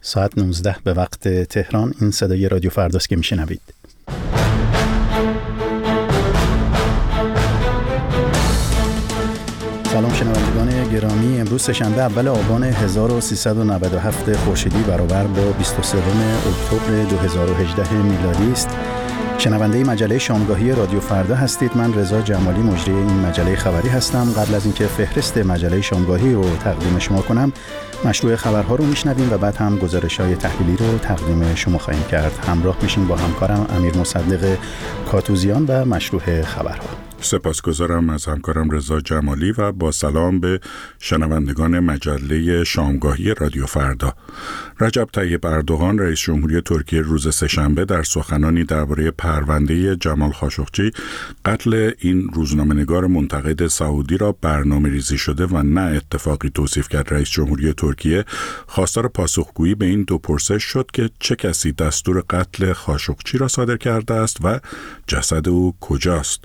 ساعت 19 به وقت تهران. این صدای رادیو فرداست که میشنوید. سلام شنوندگان گرامی، امروز سه‌شنبه اول آبان 1397 خورشیدی برابر با 23 اکتبر 2018 میلادی است. شنونده مجله شامگاهی رادیو فردا هستید. من رضا جمالی مجری این مجله خبری هستم. قبل از اینکه فهرست مجله شامگاهی رو تقدیم شما کنم، مشروع خبرها رو میشنویم و بعد هم گزارش‌های تحلیلی رو تقدیم شما خواهیم کرد. همراه میشین با همکارم امیر مصدق کاتوزیان و مشروع خبرها. سپاسگزارم از همکارم رضا جمالی و با سلام به شنوندگان مجله شامگاهی رادیو فردا. رجب طیب اردوغان رئیس جمهوری ترکیه روز سه‌شنبه در سخنانی درباره پرونده جمال خاشقچی قتل این روزنامه‌نگار منتقد سعودی را برنامه‌ریزی شده و نه اتفاقی توصیف کرد. رئیس جمهوری ترکیه خواستار پاسخگویی به این دو پرسش شد که چه کسی دستور قتل خاشقچی را صادر کرده است و جسد او کجاست.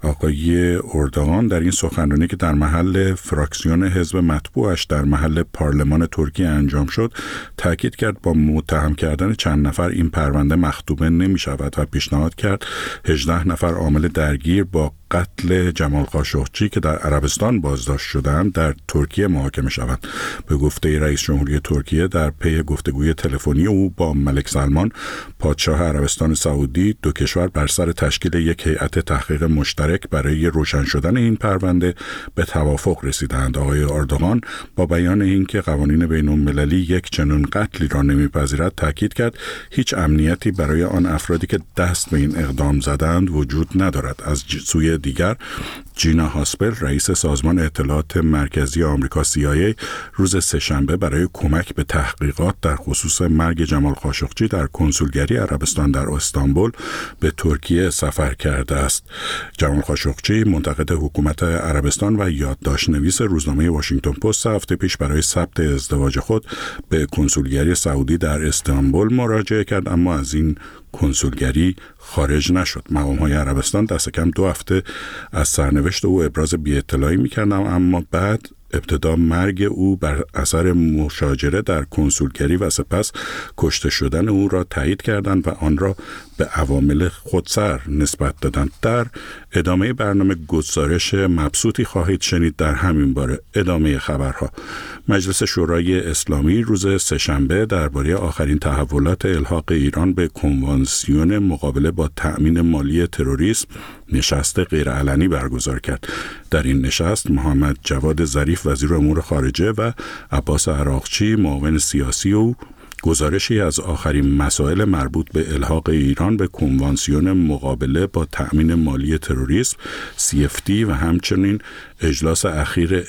آقای اردوغان در این سخنرانی که در محل فراکسیون حزب مطبوعش در محل پارلمان ترکیه انجام شد، تاکید کرد با متهم کردن چند نفر این پرونده مخدومه نمی شود و پیشنهاد کرد 18 نفر عامل درگیر با قتل جمال خاشقچی که در عربستان بازداشت شدند در ترکیه محاکمه شوند. به گفته رئیس جمهوری ترکیه در پی گفتگوی تلفنی او با ملک سلمان پادشاه عربستان سعودی، دو کشور بر سر تشکیل یک هیئت تحقیق مشترک برای روشن شدن این پرونده به توافق رسیدند. آقای اردوغان با بیان اینکه قوانین بین‌المللی یک چنین قتلی را نمیپذیرد تاکید کرد هیچ امنیتی برای آن افرادی که دست به این اقدام زدند وجود ندارد. از سوی دیگر جینا هاسپل رئیس سازمان اطلاعات مرکزی آمریکا CIA روز سه‌شنبه برای کمک به تحقیقات در خصوص مرگ جمال خاشقچی در کنسولگری عربستان در استانبول به ترکیه سفر کرده است. جمال خاشقچی منتقد حکومت عربستان و یادداشت‌نویس روزنامه واشنگتن پست هفته پیش برای ثبت ازدواج خود به کنسولگری سعودی در استانبول مراجعه کرد، اما از این کنسولگری خارج نشد. مقام‌های عربستان دست کم 2 هفته از سرنوشت او ابراز بی‌اطلاعی می‌کردند، اما بعد ابتدا مرگ او بر اثر مشاجره در کنسولگری و سپس کشته شدن او را تایید کردند و آن را به عوامل خودسر نسبت دادند. در ادامه برنامه گزارش مبسوطی خواهید شنید در همین باره. ادامه خبرها. مجلس شورای اسلامی روز سه‌شنبه درباره آخرین تحولات الحاق ایران به کنوانسیون مقابله با تأمین مالی تروریسم نشست غیرعلنی برگزار کرد. در این نشست محمد جواد ظریف وزیر امور خارجه و عباس عراقچی معاون سیاسی او گزارشی از آخرین مسائل مربوط به الحاق ایران به کنوانسیون مقابله با تأمین مالی تروریسم CFT و همچنین اجلاس اخیر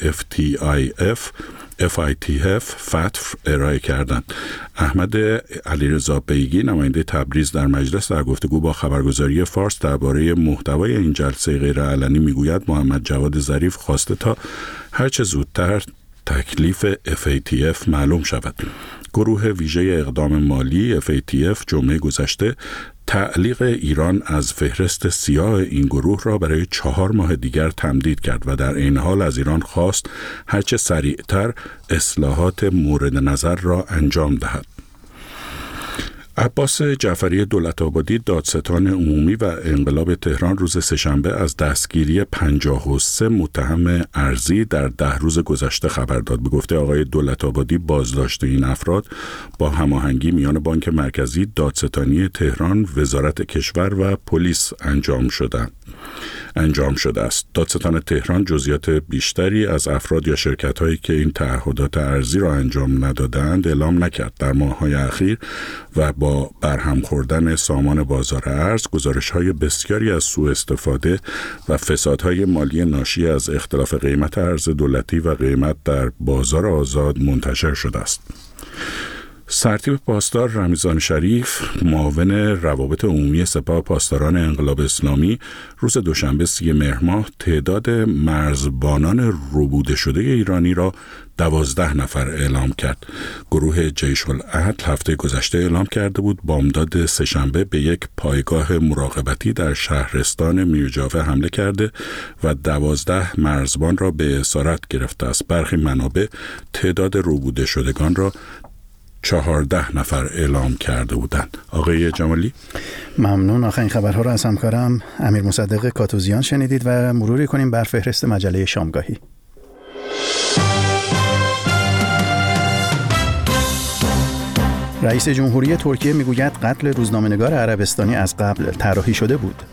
FATF ارائه کردند. احمد علیرضا بیگی نماینده تبریز در مجلس در گفتگو با خبرگزاری فارس درباره محتوای این جلسه غیرعلنی میگوید محمد جواد ظریف خواسته تا هرچه زودتر تکلیف FATF معلوم شود. گروه ویژه اقدام مالی FATF جمعه گذشته تعلیق ایران از فهرست سیاه این گروه را برای 4 ماه دیگر تمدید کرد و در این حال از ایران خواست هرچه سریعتر اصلاحات مورد نظر را انجام دهد. عباس جعفری دولت‌آبادی دادستان عمومی و انقلاب تهران روز سه‌شنبه از دستگیری 53 متهم ارضی در 10 روز گذشته خبر داد. به گفته آقای دولت‌آبادی بازداشت این افراد با هماهنگی میان بانک مرکزی، دادستانی تهران، وزارت کشور و پلیس انجام شده است. دادستان تهران جزئیات بیشتری از افراد یا شرکت‌هایی که این تعهدات ارضی را انجام ندادند اعلام نکرد. در ماه‌های اخیر و با برهم خوردن سامان بازار ارز، گزارش‌های بسیاری از سوء استفاده و فسادهای مالی ناشی از اختلاف قیمت ارز دولتی و قیمت در بازار آزاد منتشر شده است. سرتیپ پاسدار رمضان شریف، معاون روابط عمومی سپاه پاسداران انقلاب اسلامی، روز دوشنبه 30 مهر ماه تعداد مرزبانان ربوده شده ایرانی را 12 نفر اعلام کرد. گروه جیش العدل هفته گذشته اعلام کرده بود بامداد سه‌شنبه به یک پایگاه مراقبتی در شهرستان میرجاوه حمله کرده و 12 مرزبان را به اسارت گرفته است. برخی منابع تعداد ربوده شدگان را 14 نفر اعلام کرده بودند. آقای جمالی؟ ممنون. آخرین خبرها را از همکارم امیر مصدق کاتوزیان شنیدید و مروری کنیم بر فهرست مجله شامگاهی. رئیس جمهوری ترکیه میگوید قتل روزنامه‌نگار عربستانی از قبل طراحی شده بود.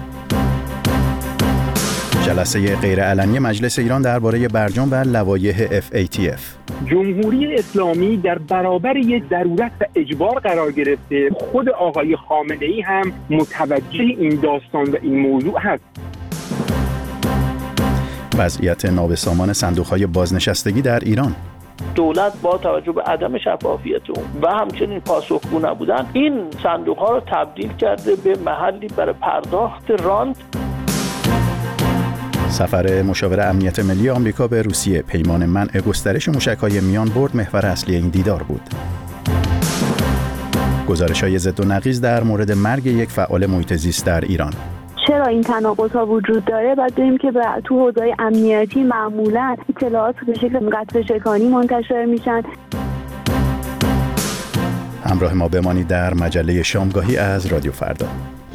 جلسه غیرعلنی مجلس ایران درباره برجام و لوایح FATF. جمهوری اسلامی در برابر یک ضرورت و اجبار قرار گرفته. خود آقای خامنه‌ای هم متوجه این داستان و این موضوع هست. وضعیت نابسامان صندوق‌های بازنشستگی در ایران. دولت با توجه به عدم شفافیت اون و همچنین پاسخگو نبودن این صندوق‌ها رو تبدیل کرده به محلی برای پرداخت رانت. سفر مشاور امنیت ملی آمریکا به روسیه، پیمان منع گسترش موشک‌های میان برد محور اصلی این دیدار بود. گزارش‌های ضد و نقیض در مورد مرگ یک فعال محیط زیست در ایران. چرا این تناقض‌ها وجود داره؟ بعد ببینیم که تو حوزه‌های امنیتی معمولاً اطلاعات به شکل قطره‌چکانی منتشر میشن. همراه ما بمانید در مجله شامگاهی از رادیو فردا.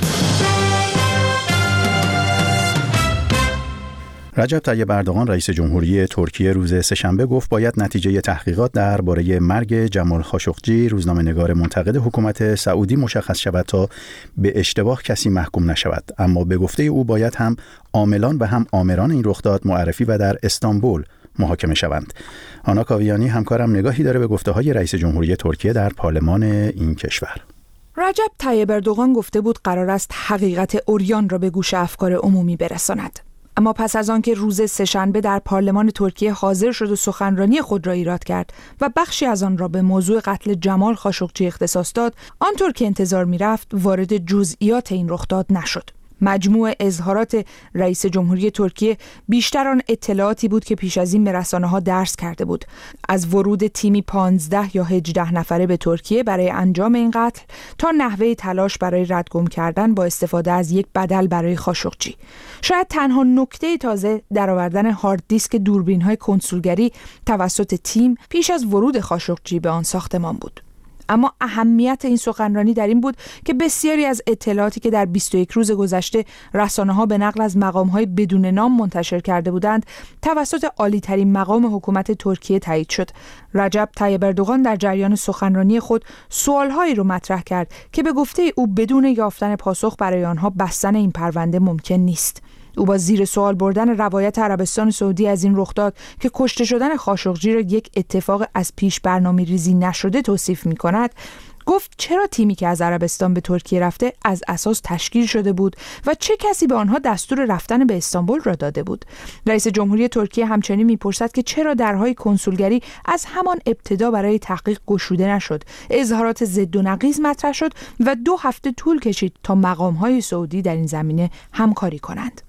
رجب طیب اردوغان رئیس جمهوری ترکیه روز سه‌شنبه گفت باید نتیجه تحقیقات درباره مرگ جمال خاشقجی روزنامه‌نگار منتقد حکومت سعودی مشخص شود تا به اشتباه کسی محکوم نشود. اما به گفته او باید هم عاملان و هم آمران این رخداد معرفی و در استانبول محاکمه شوند. آنا کاویانی همکارم نگاهی داره به گفته‌های رئیس جمهوری ترکیه در پارلمان این کشور. رجب طیب اردوغان گفته بود قرار است حقیقت عریان را به گوش افکار عمومی برساند. اما پس از آنکه روز سه‌شنبه در پارلمان ترکیه حاضر شد و سخنرانی خود را ایراد کرد و بخشی از آن را به موضوع قتل جمال خاشقجی اختصاص داد، آنطور که انتظار می‌رفت وارد جزئیات این رخداد نشد. مجموع اظهارات رئیس جمهوری ترکیه بیشتر آن اطلاعاتی بود که پیش از این به رسانه‌ها درس کرده بود، از ورود تیمی 15 یا 18 نفره به ترکیه برای انجام این قتل تا نحوه تلاش برای ردگم کردن با استفاده از یک بدل برای خاشقجی. شاید تنها نکته تازه درآوردن هارد دیسک دوربین‌های کنسولگری توسط تیم پیش از ورود خاشقجی به آن ساختمان بود. اما اهمیت این سخنرانی در این بود که بسیاری از اطلاعاتی که در 21 روز گذشته رسانه‌ها به نقل از مقام‌های بدون نام منتشر کرده بودند توسط عالی‌ترین مقام حکومت ترکیه تایید شد. رجب طیب اردوغان در جریان سخنرانی خود سوال‌هایی رو مطرح کرد که به گفته او بدون یافتن پاسخ برای آنها بستن این پرونده ممکن نیست. او با زیر سوال بردن روایت عربستان سعودی از این رخداد که کشته شدن خاشقجی را یک اتفاق از پیش برنامه‌ریزی نشده توصیف می‌کند، گفت چرا تیمی که از عربستان به ترکیه رفته از اساس تشکیل شده بود و چه کسی به آنها دستور رفتن به استانبول را داده بود. رئیس جمهوری ترکیه همچنین میپرسد که چرا درهای کنسولگری از همان ابتدا برای تحقیق گشوده نشد. اظهارات ضد و نقیض مطرح شد و 2 هفته طول کشید تا مقام‌های سعودی در این زمینه همکاری کنند.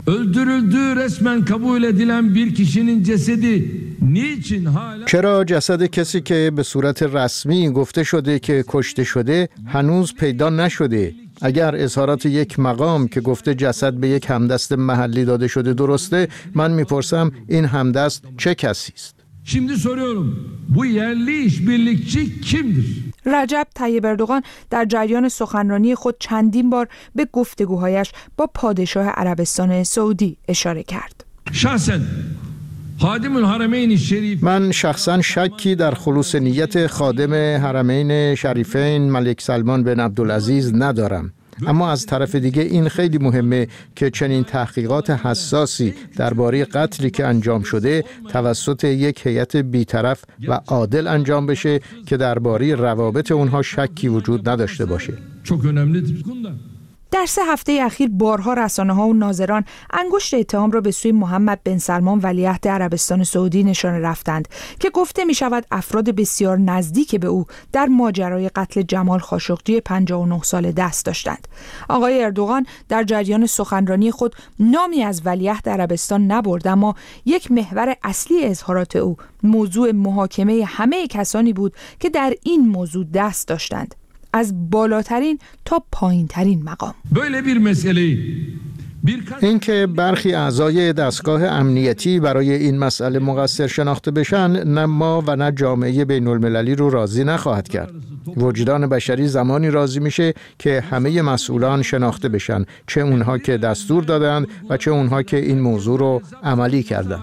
چرا جسد کسی که به صورت رسمی گفته شده که کشته شده هنوز پیدا نشده؟ اگر اظهارات یک مقام که گفته جسد به یک همدست محلی داده شده درسته، من میپرسم این همدست چه کسی است؟ Şimdi soruyorum. Bu yerli işbirlikçi kimdir? رجب طیب اردوغان در جریان سخنرانی خود چندین بار به گفتگوهایش با پادشاه عربستان سعودی اشاره کرد. شخصاً من شخصا شکی در خلوص نیت خادم حرمین شریفین ملک سلمان بن عبدالعزیز ندارم. اما از طرف دیگه این خیلی مهمه که چنین تحقیقات حساسی درباره قتلی که انجام شده توسط یک هیئت بی‌طرف و عادل انجام بشه که درباره روابط اونها شکی وجود نداشته باشه. در 3 هفته اخیر بارها رسانه‌ها و ناظران انگشت اتهام را به سوی محمد بن سلمان ولیعهد عربستان سعودی نشانه رفتند که گفته می شود افراد بسیار نزدیک به او در ماجرای قتل جمال خاشقجی 59 ساله دست داشتند. آقای اردوغان در جریان سخنرانی خود نامی از ولیعهد عربستان نبرد، اما یک محور اصلی اظهارات او موضوع محاکمه همه کسانی بود که در این موضوع دست داشتند، از بالاترین تا پایینترین مقام. Böyle bir meseleyi اینکه برخی اعضای دستگاه امنیتی برای این مسئله مقصر شناخته بشن نه ما و نه جامعه بین المللی رو راضی نخواهد کرد. وجدان بشری زمانی راضی میشه که همه مسئولان شناخته بشن، چه اونها که دستور دادند و چه اونها که این موضوع رو عملی کردند.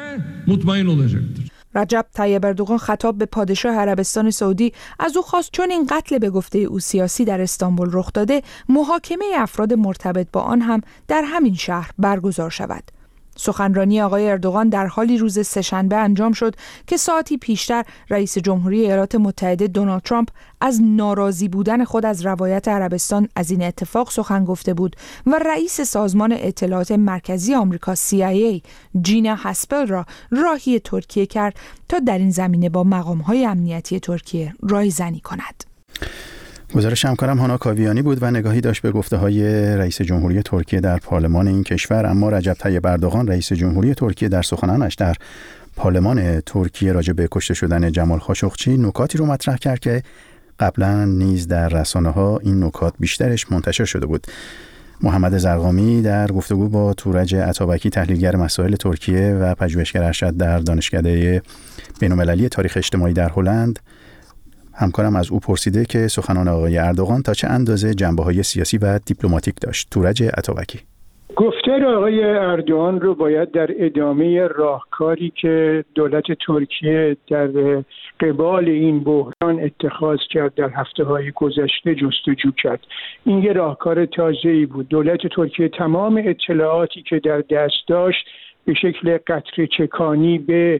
رجب طیب اردوغان خطاب به پادشاه عربستان سعودی از او خواست چون این قتل به گفته او سیاسی در استانبول رخ داده، محاکمه افراد مرتبط با آن هم در همین شهر برگزار شود. سخنرانی آقای اردوغان در حالی روز سه‌شنبه انجام شد که ساعتی پیشتر رئیس جمهوری ایالات متحده دونالد ترامپ از ناراضی بودن خود از روایت عربستان از این اتفاق سخن گفته بود و رئیس سازمان اطلاعات مرکزی آمریکا CIA جینا هاسپل را راهی ترکیه کرد تا در این زمینه با مقام‌های امنیتی ترکیه رایزنی کند. گزارش همکارم هانا کاویانی بود و نگاهی داشت به گفته‌های رئیس جمهوری ترکیه در پارلمان این کشور. اما رجب طیب اردوغان رئیس جمهوری ترکیه در سخنانش در پارلمان ترکیه راجع به کشته شدن جمال خاشقچی نکاتی رو مطرح کرد که قبلا نیز در رسانه‌ها این نکات بیشترش منتشر شده بود. محمد زرقامی در گفتگو با تورج عطابکی تحلیلگر مسائل ترکیه و پژوهشگر ارشد در دانشکده بین‌المللی تاریخ اجتماعی در هلند، همکارم از او پرسیده که سخنان آقای اردوغان تا چه اندازه جنبه‌های سیاسی و دیپلماتیک داشت. تورج عطابکی: گفتار آقای اردوغان رو باید در ادامه راهکاری که دولت ترکیه در قبال این بحران اتخاذ کرد در هفته‌های گذشته جستجو کرد. این یه راهکار تازه‌ای بود. دولت ترکیه تمام اطلاعاتی که در دست داشت به شکل قطره چکانی به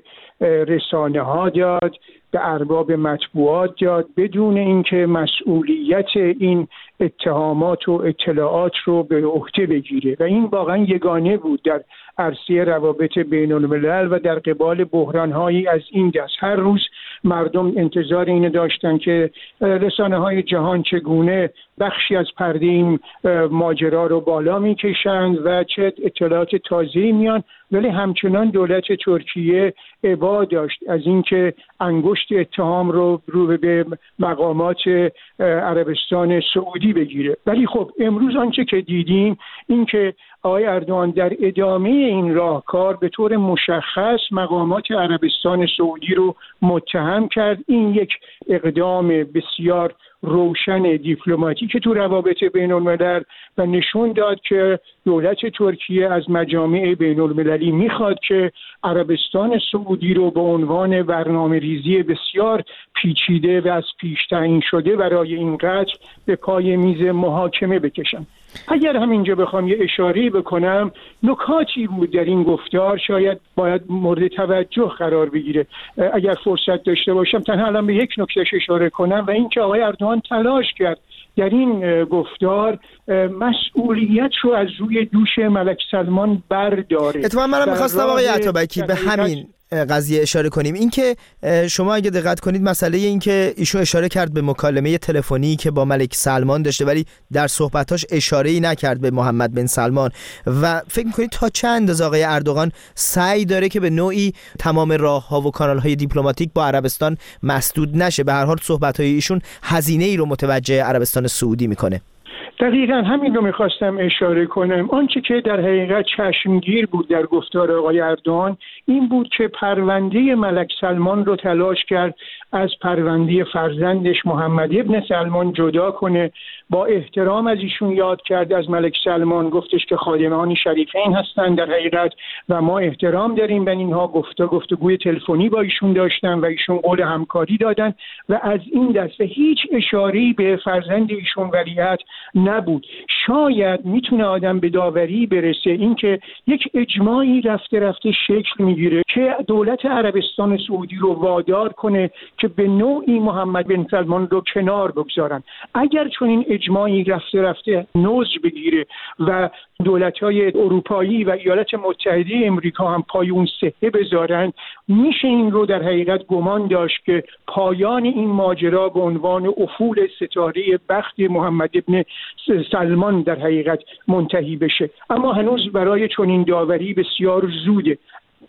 رسانه‌ها داد، به ارباب مطبوعات داد، بدون اینکه مسئولیت این اتهامات و اطلاعات رو به عهده بگیره و این واقعا یگانه بود در عرصه روابط بین الملل و در قبال بحران‌هایی از این دست. هر روز مردم انتظار اینو داشتن که رسانه‌های جهان چگونه بخشی از پرده این ماجرا رو بالا میکشند و چه اطلاعات تازه‌ای میان، ولی همچنان دولت ترکیه ابا داشت از اینکه انگشت اتهام رو به مقامات عربستان سعودی بگیره. ولی خب امروز آنچه که دیدیم این که آقای اردوغان در ادامه این راهکار به طور مشخص مقامات عربستان سعودی رو متهم کرد. این یک اقدام بسیار روشن دیپلماتیک تو روابط بین الملل و نشون داد که دولت ترکیه از مجامع بین المللی میخواد که عربستان سعودی رو به عنوان برنامه‌ریزی بسیار پیچیده و از پیش تعیین شده برای این قتل به پای میز محاکمه بکشن. اگر همینجا بخوام یه اشاره بکنم، نکاتی بود در این گفتار شاید باید مورد توجه قرار بگیره. اگر فرصت داشته باشم تنها الان به یک نکتهش اشاره کنم و این که آقای اردوغان تلاش کرد در این گفتار مسئولیت رو از روی دوش ملک سلمان برداره. اتفاقا منم می‌خواستم آقای عطابکی به همین قضیه اشاره کنیم. این که شما اگه دقت کنید مسئله این که ایشون اشاره کرد به مکالمه تلفنی که با ملک سلمان داشته ولی در صحبتاش اشاره‌ای نکرد به محمد بن سلمان و فکر می‌کنید تا چه اندازه آقای اردوغان سعی داره که به نوعی تمام راه‌ها و کانال‌های دیپلماتیک با عربستان مسدود نشه؟ به هر حال صحبت‌های ایشون هزینه‌ای رو متوجه عربستان سعودی می‌کنه. دقیقاً همین رو میخواستم اشاره کنم. آنچه که در حقیقت چشمگیر بود در گفتار آقای اردوغان این بود که پرونده ملک سلمان رو تلاش کرد از پرونده فرزندش محمد ابن سلمان جدا کنه. با احترام از ایشون یاد کرد از ملک سلمان، گفتش که خادمان شریفین هستند در حقیقت و ما احترام داریم به اینها. گفتگوی تلفنی با ایشون داشتن و ایشون قول همکاری دادن و از این دست هیچ اشاره‌ای به فرزند ایشون ولیعهد نبود. شاید میتونه آدم به داوری برسه اینکه یک اجماعی رفته شکل میگیره که دولت عربستان سعودی رو وادار کنه که به نوعی محمد بن سلمان رو کنار بگذارن. اگر چون این اجماعی رفته نوز بگیره و دولت‌های اروپایی و ایالات متحده امریکا هم پای اون صحه بذارن، میشه این رو در حقیقت گمان داشت که پایان این ماجرا به عنوان افول ستاره بخت محمد ابن سلمان در حقیقت منتهی بشه. اما هنوز برای چنین داوری بسیار زوده.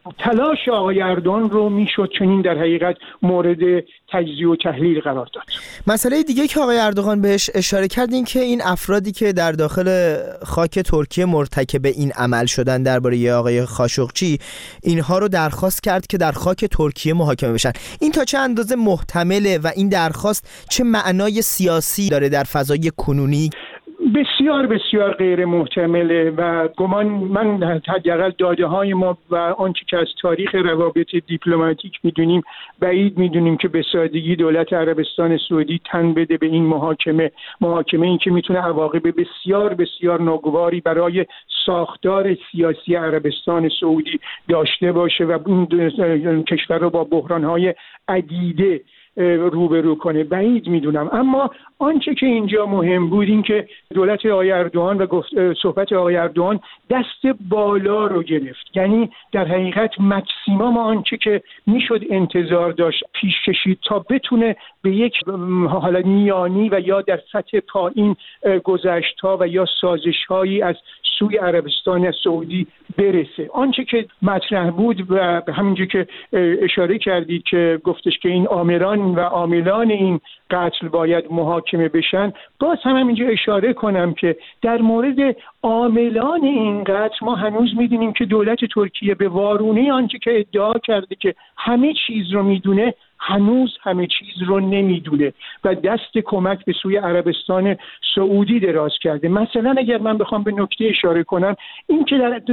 تلاش آقای اردوغان رو میشد چنین در حقیقت مورد تجزیه و تحلیل قرار داد. مسئله دیگه که آقای اردوغان بهش اشاره کرد این که این افرادی که در داخل خاک ترکیه مرتکب این عمل شدن درباره آقای خاشقچی، اینها رو درخواست کرد که در خاک ترکیه محاکمه بشن. این تا چه اندازه محتمله و این درخواست چه معنای سیاسی داره در فضای کنونی؟ بسیار بسیار غیر محتمله و گمان من حداقل داده های ما و آنچه که از تاریخ روابط دیپلماتیک میدونیم بعید میدونیم که به سادگی دولت عربستان سعودی تن بده به این محاکمه این که میتونه عواقب بسیار بسیار ناگواری برای ساختار سیاسی عربستان سعودی داشته باشه و این کشور رو با بحران‌های عدیده روبرو کنه. بعید میدونم. اما آنچه که اینجا مهم بود این که دولت آقای اردوغان و صحبت آقای اردوغان دست بالا رو گرفت، یعنی در حقیقت مکسیمم آنچه که میشد انتظار داشت پیش کشید تا بتونه به یک حالا میانی و یا در سطح پایین گذشت‌ها و یا سازش‌هایی از سوی عربستان سعودی برسه. آنچه که مطرح بود و همینجور که اشاره کردید که گفتش که این آمران و عاملان این قتل باید محاکمه بشن، باز هم همینجا اشاره کنم که در مورد عاملان این قتل ما هنوز می‌دونیم که دولت ترکیه به وارونه آنچه که ادعا کرده که همه چیز رو میدونه هنوز همه چیز رو نمیدونه و دست کمک به سوی عربستان سعودی دراز کرده. مثلا اگر من بخوام به نکته اشاره کنم، این که در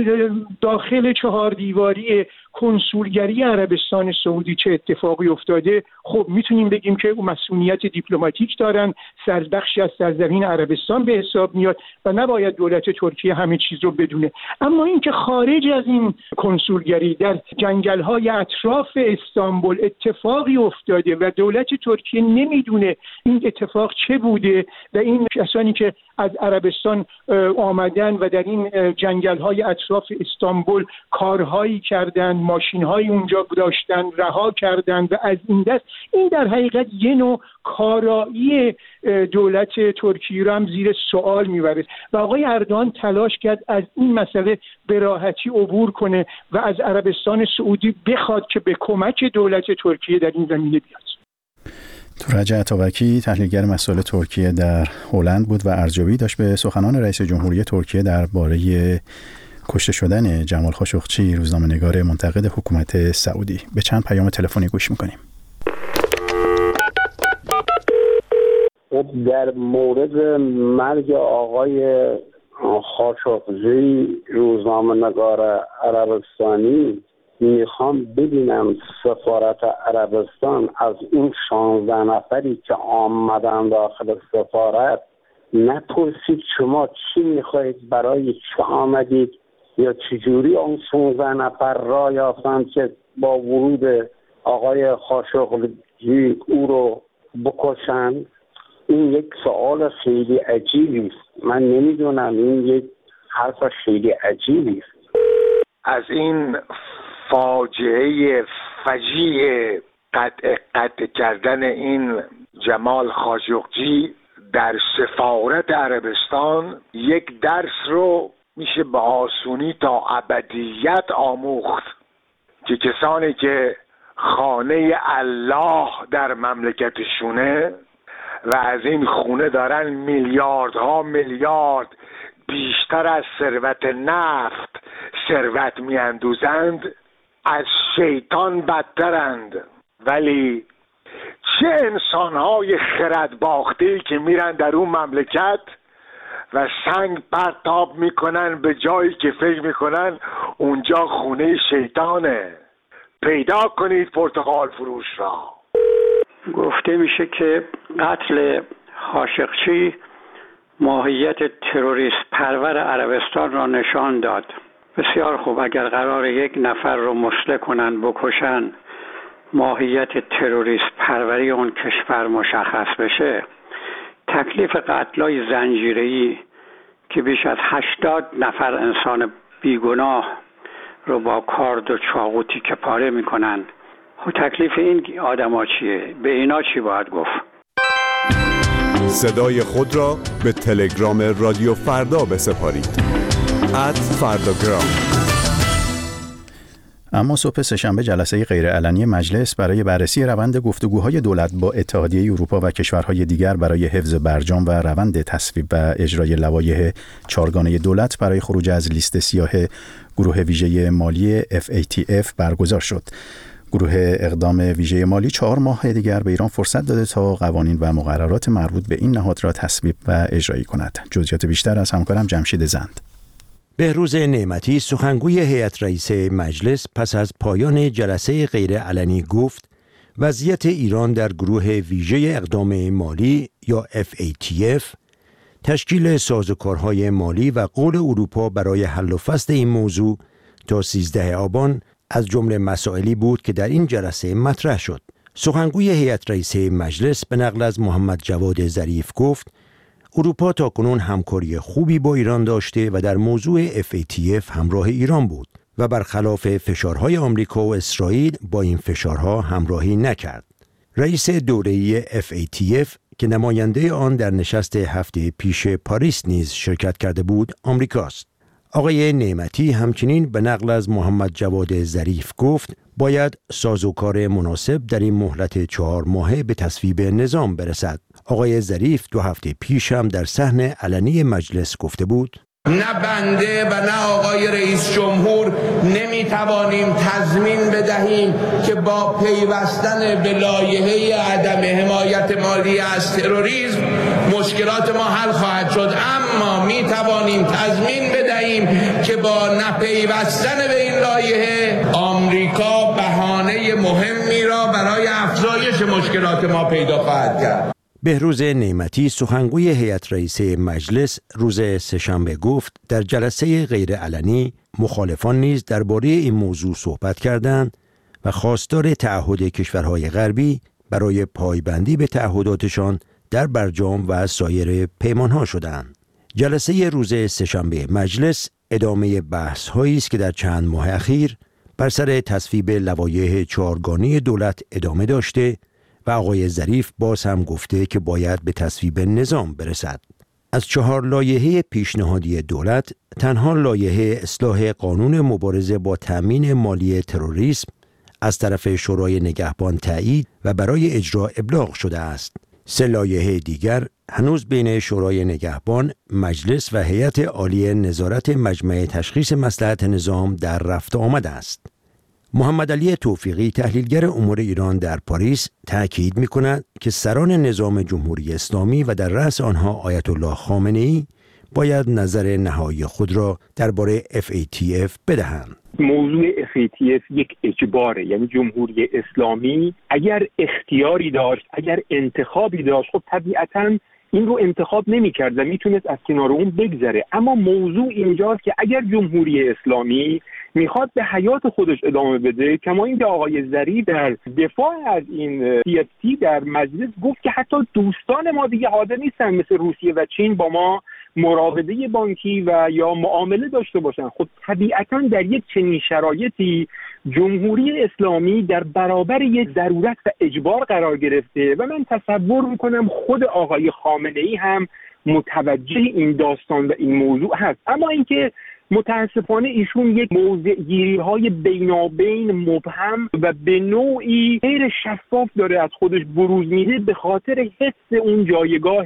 داخل چهار دیواری کنسولگری عربستان سعودی چه اتفاقی افتاده، خب میتونیم بگیم که مسئولیت دیپلماتیک دارن، بخشی از سرزمین عربستان به حساب میاد و نباید دولت ترکیه همه چیز رو بدونه. اما این که خارج از این کنسولگری در جنگل‌های اطراف استانبول اتفاقی افتاده و دولت ترکیه نمیدونه این اتفاق چه بوده و این کسانی که از عربستان آمدن و در این جنگل‌های اطراف استانبول کارهایی کردن، ماشین‌های اونجا داشتن، رها کردن و از این دست، این در حقیقت یه نوع کارایی دولت ترکیه رو هم زیر سوال میبره و آقای اردوغان تلاش کرد از این مسئله به راحتی عبور کنه و از عربستان سعودی بخواد که به کمک دولت ترکیه در این زمینه بیاد. تورج عطابکی تحلیلگر مسائل ترکیه در هلند بود و ارجبی داشت به سخنان رئیس جمهوری ترکیه درباره کشته شدن جمال خاشقچی، روزنامه‌نگار منتقد حکومت سعودی. به چند پیام تلفنی گوش می‌کنیم. در مورد مرگ آقای خاشقچی، روزنامه‌نگار عربستانی، میخوام ببینم سفارت عربستان از اون 16 نفری که آمدن داخل سفارت نپرسید شما چی میخواید، برای چه آمدید، یا چجوری اون 16 نفر را یافتند که با ورود آقای خاشقچی او رو بکشند. این یک سوال خیلی عجیبی است. من نمیدونم، این یک حرف خیلی عجیبی است. از این فاجعه فجیع قطع کردن این جمال خاشقچی در سفارت عربستان یک درس رو میشه به آسونی تا ابدیت آموخت که کسانی که خانه الله در مملکتشونه و از این خونه دارن میلیاردها میلیارد بیشتر از ثروت نفت ثروت میاندوزند، از شیطان بدترند. ولی چه انسانهای خردباخته‌ای که میرن در اون مملکت و سنگ پرتاب میکنن به جایی که فکر میکنن اونجا خونه شیطانه. پیدا کنید پرتقال فروش را. گفته میشه که قتل خاشقچی ماهیت تروریست پرور عربستان را نشان داد. بسیار خوب، اگر قرار یک نفر رو مسلح کنن، بکشن، ماهیت تروریست پروری اون کشور مشخص بشه، تکلیف قتلای زنجیره‌ای که بیش از 80 نفر انسان بیگناه رو با کارد و چاقو تیکه پاره میکنن، تکلیف این آدما چیه؟ به اینا چی باید گفت؟ صدای خود را به تلگرام رادیو فردا بسپارید. @فرداگرام. اما صبح سه‌شنبه جلسه غیرعلنی مجلس برای بررسی روند گفتگوهای دولت با اتحادیه اروپا و کشورهای دیگر برای حفظ برجام و روند تصویب و اجرای لوایح چهارگانه دولت برای خروج از لیست سیاه گروه ویژه مالی FATF برگزار شد. گروه اقدام ویژه مالی 4 ماه دیگر به ایران فرصت داده تا قوانین و مقررات مربوط به این نهاد را تصویب و اجرایی کند. جزئیات بیشتر از همکارم جمشید زند. بهروز نعمتی سخنگوی هیئت رئیسه مجلس پس از پایان جلسه غیرعلنی گفت وضعیت ایران در گروه ویژه اقدام مالی یا FATF، تشکیل سازوکارهای مالی و قول اروپا برای حل و فصل این موضوع تا 13 آبان از جمله مسائلی بود که در این جلسه مطرح شد. سخنگوی هیئت رئیسه مجلس به نقل از محمد جواد ظریف گفت اروپا تاکنون همکاری خوبی با ایران داشته و در موضوع FATF همراه ایران بود و برخلاف فشارهای آمریکا و اسرائیل با این فشارها همراهی نکرد. رئیس دوره‌ای FATF که نماینده آن در نشست هفته پیش پاریس نیز شرکت کرده بود، آمریکاست. آقای نعمتی همچنین به نقل از محمد جواد ظریف گفت باید سازوکار مناسب در این مهلت 4 ماهه به تصویب نظام برسد. آقای ظریف 2 هفته پیش هم در صحن علنی مجلس گفته بود نه بنده و نه آقای رئیس جمهور نمیتوانیم تضمین بدهیم که با پیوستن به لایحه عدم حمایت مالی از تروریسم مشکلات ما حل خواهد شد، اما میتوانیم تضمین بدهیم که با نپیوستن به این لایحه آمریکا بهانه مهمی را برای افزایش مشکلات ما پیدا خواهد کرد. بهروز نعمتی سخنگوی هیئت رئیسه مجلس روز سه‌شنبه گفت در جلسه غیرعلنی مخالفان نیز درباره این موضوع صحبت کردند و خواستار تعهد کشورهای غربی برای پایبندی به تعهداتشان در برجام و سایر پیمانها شدند. جلسه روز سه‌شنبه مجلس ادامه بحث‌هایی است که در چند ماه اخیر بر سر تصویب لوایح چهارگانه دولت ادامه داشته و آقای ظریف باز هم گفته که باید به تصویب نظام برسد. از 4 لایحه پیشنهادی دولت تنها لایحه اصلاح قانون مبارزه با تأمین مالی تروریسم از طرف شورای نگهبان تایید و برای اجرا ابلاغ شده است. 3 لایحه دیگر هنوز بین شورای نگهبان، مجلس و هیئت عالی نظارت مجمع تشخیص مصلحت نظام در رفت آمد است. محمد علی توفیقی تحلیلگر امور ایران در پاریس تأکید می‌کند که سران نظام جمهوری اسلامی و در رأس آنها آیت الله خامنه‌ای باید نظر نهایی خود را درباره FATF بدهند. موضوع FATF یک اجباره، یعنی جمهوری اسلامی اگر اختیاری داشت، اگر انتخابی داشت، خب طبیعتاً این رو انتخاب نمی‌کرد و میتونست از کنار اون بگذره. اما موضوع اینجاست که اگر جمهوری اسلامی میخواد به حیات خودش ادامه بده، کما اینکه آقای ظریف در دفاع از این CFT در مجلس گفت که حتی دوستان ما دیگه حاضر نیستن مثل روسیه و چین با ما مراوده بانکی و یا معامله داشته باشن. خب طبیعتاً در یک چنین شرایطی جمهوری اسلامی در برابر یک ضرورت و اجبار قرار گرفته و من تصور میکنم خود آقای خامنه‌ای هم متوجه این داستان و این موضوع هست. اما اینکه متاسفانه ایشون یک موضع‌گیری‌های بینابین مبهم و به نوعی غیر شفاف داره از خودش بروز میده به خاطر حس اون جایگاه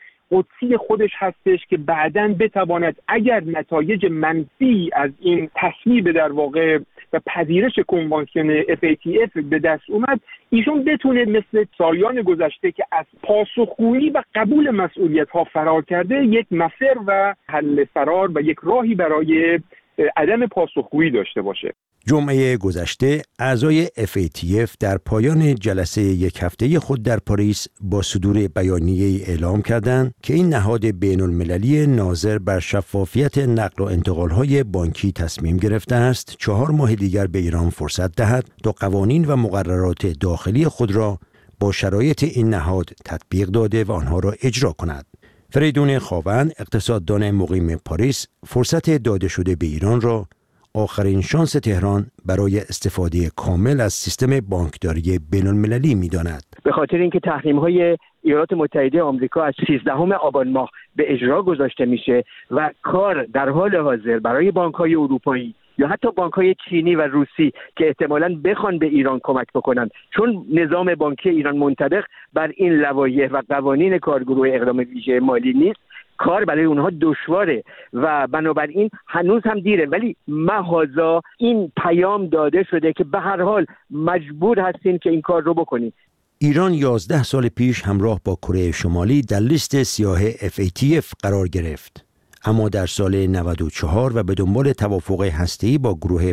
قدسی خودش هستش که بعداً بتواند اگر نتایج منفی از این تصویب در واقع و پذیرش کنوانسیون FATF به دست اومد، ایشون بتونه مثل سالیان گذشته که از پاسخگویی و قبول مسئولیت‌ها فرار کرده، یک مفر و حل فرار و یک راهی برای عدم پاسخگویی داشته باشه. جمعه گذشته اعضای FATF در پایان جلسه 1 هفته خود در پاریس با صدور بیانیه‌ای اعلام کردند که این نهاد بین‌المللی ناظر بر شفافیت نقل و انتقال‌های بانکی تصمیم گرفته است 4 ماه دیگر به ایران فرصت دهد تا قوانین و مقررات داخلی خود را با شرایط این نهاد تطبیق داده و آنها را اجرا کند. فریدون خاوند، اقتصاددان مقیم پاریس، فرصت داده شده به ایران را آخرین شانس تهران برای استفاده کامل از سیستم بانکداری بین‌المللی می‌داند. به خاطر اینکه تحریم‌های ایالات متحده آمریکا از 13 آبان ماه به اجرا گذاشته میشه و کار در حال حاضر برای بانک‌های اروپایی یا حتی بانک‌های چینی و روسی که احتمالاً بخوان به ایران کمک بکنن، چون نظام بانکی ایران منطبق بر این لوایح و قوانین کارگروه اقدام ویژه مالی نیست، کار برای اونها دشواره و بنابراین هنوز هم دیره. ولی محاذا این پیام داده شده که به هر حال مجبور هستین که این کار رو بکنید. ایران 11 سال پیش همراه با کره شمالی در لیست سیاه FATF قرار گرفت. اما در سال 94 و به دنبال توافق هسته‌ای با گروه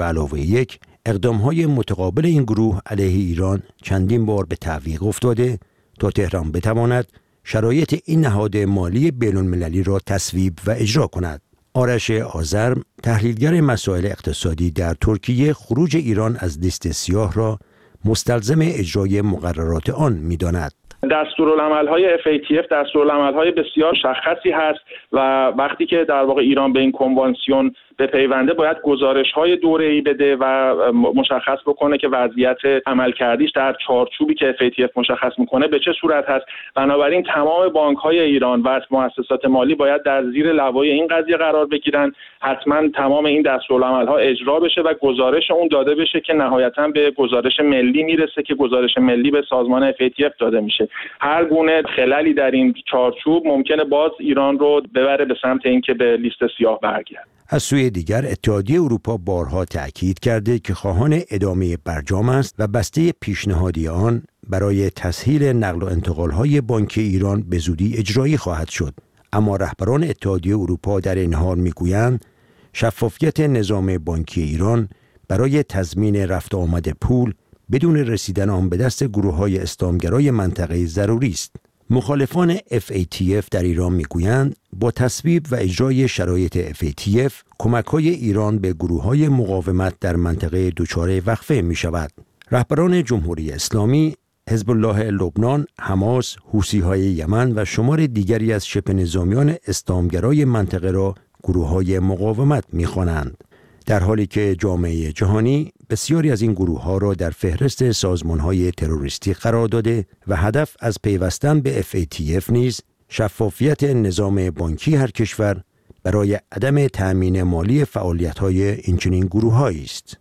5+1 اقدام‌های متقابل این گروه علیه ایران چندین بار به تعویق افتاده تا تهران بتواند شرایط این نهاد مالی بین‌المللی را تصویب و اجرا کند. آرش آذرم، تحلیلگر مسائل اقتصادی در ترکیه، خروج ایران از لیست سیاه را مستلزم اجرای مقررات آن می‌داند. دستورالعمل‌های FATF دستورالعمل‌های بسیار شخصی هست و وقتی که در واقع ایران به این کنوانسیون به پیونده باید گزارش‌های دوره‌ای بده و مشخص بکنه که وضعیت عملکردیش در چارچوبی که FATF مشخص میکنه به چه صورت هست. بنابراین تمام بانک‌های ایران و مؤسسات مالی باید در زیر لوای این قضیه قرار بگیرن. حتما تمام این دستورالعمل‌ها اجرا بشه و گزارش اون داده بشه که نهایتاً به گزارش ملی میرسه که گزارش ملی به سازمان FATF داده میشه. هر گونه خللی در این چارچوب ممکنه باز ایران رو ببره به سمت اینکه به لیست سیاه برگرده. از سوی دیگر اتحادیه اروپا بارها تأکید کرده که خواهان ادامه برجام است و بسته پیشنهادی آن برای تسهیل نقل و انتقال‌های بانکی ایران به زودی اجرایی خواهد شد. اما رهبران اتحادیه اروپا در این حال میگویند شفافیت نظام بانکی ایران برای تضمین رفت و آمد پول بدون رسیدن آن به دست گروه‌های اسلامگرای منطقه‌ای ضروری است. مخالفان FATF در ایران میگویند با تصویب و اجرای شرایط FATF کمک‌های ایران به گروه‌های مقاومت در منطقه دچار وقفه می‌شود. رهبران جمهوری اسلامی، حزب الله لبنان، حماس، حوثی‌های یمن و شمار دیگری از شبه نظامیان اسلامگرای منطقه را گروه‌های مقاومت می‌خوانند، در حالی که جامعه جهانی بسیاری از این گروه‌ها را در فهرست سازمان‌های تروریستی قرار داده و هدف از پیوستن به FATF نیز شفافیت نظام بانکی هر کشور برای عدم تأمین مالی فعالیت‌های اینچنین گروه‌هایی است.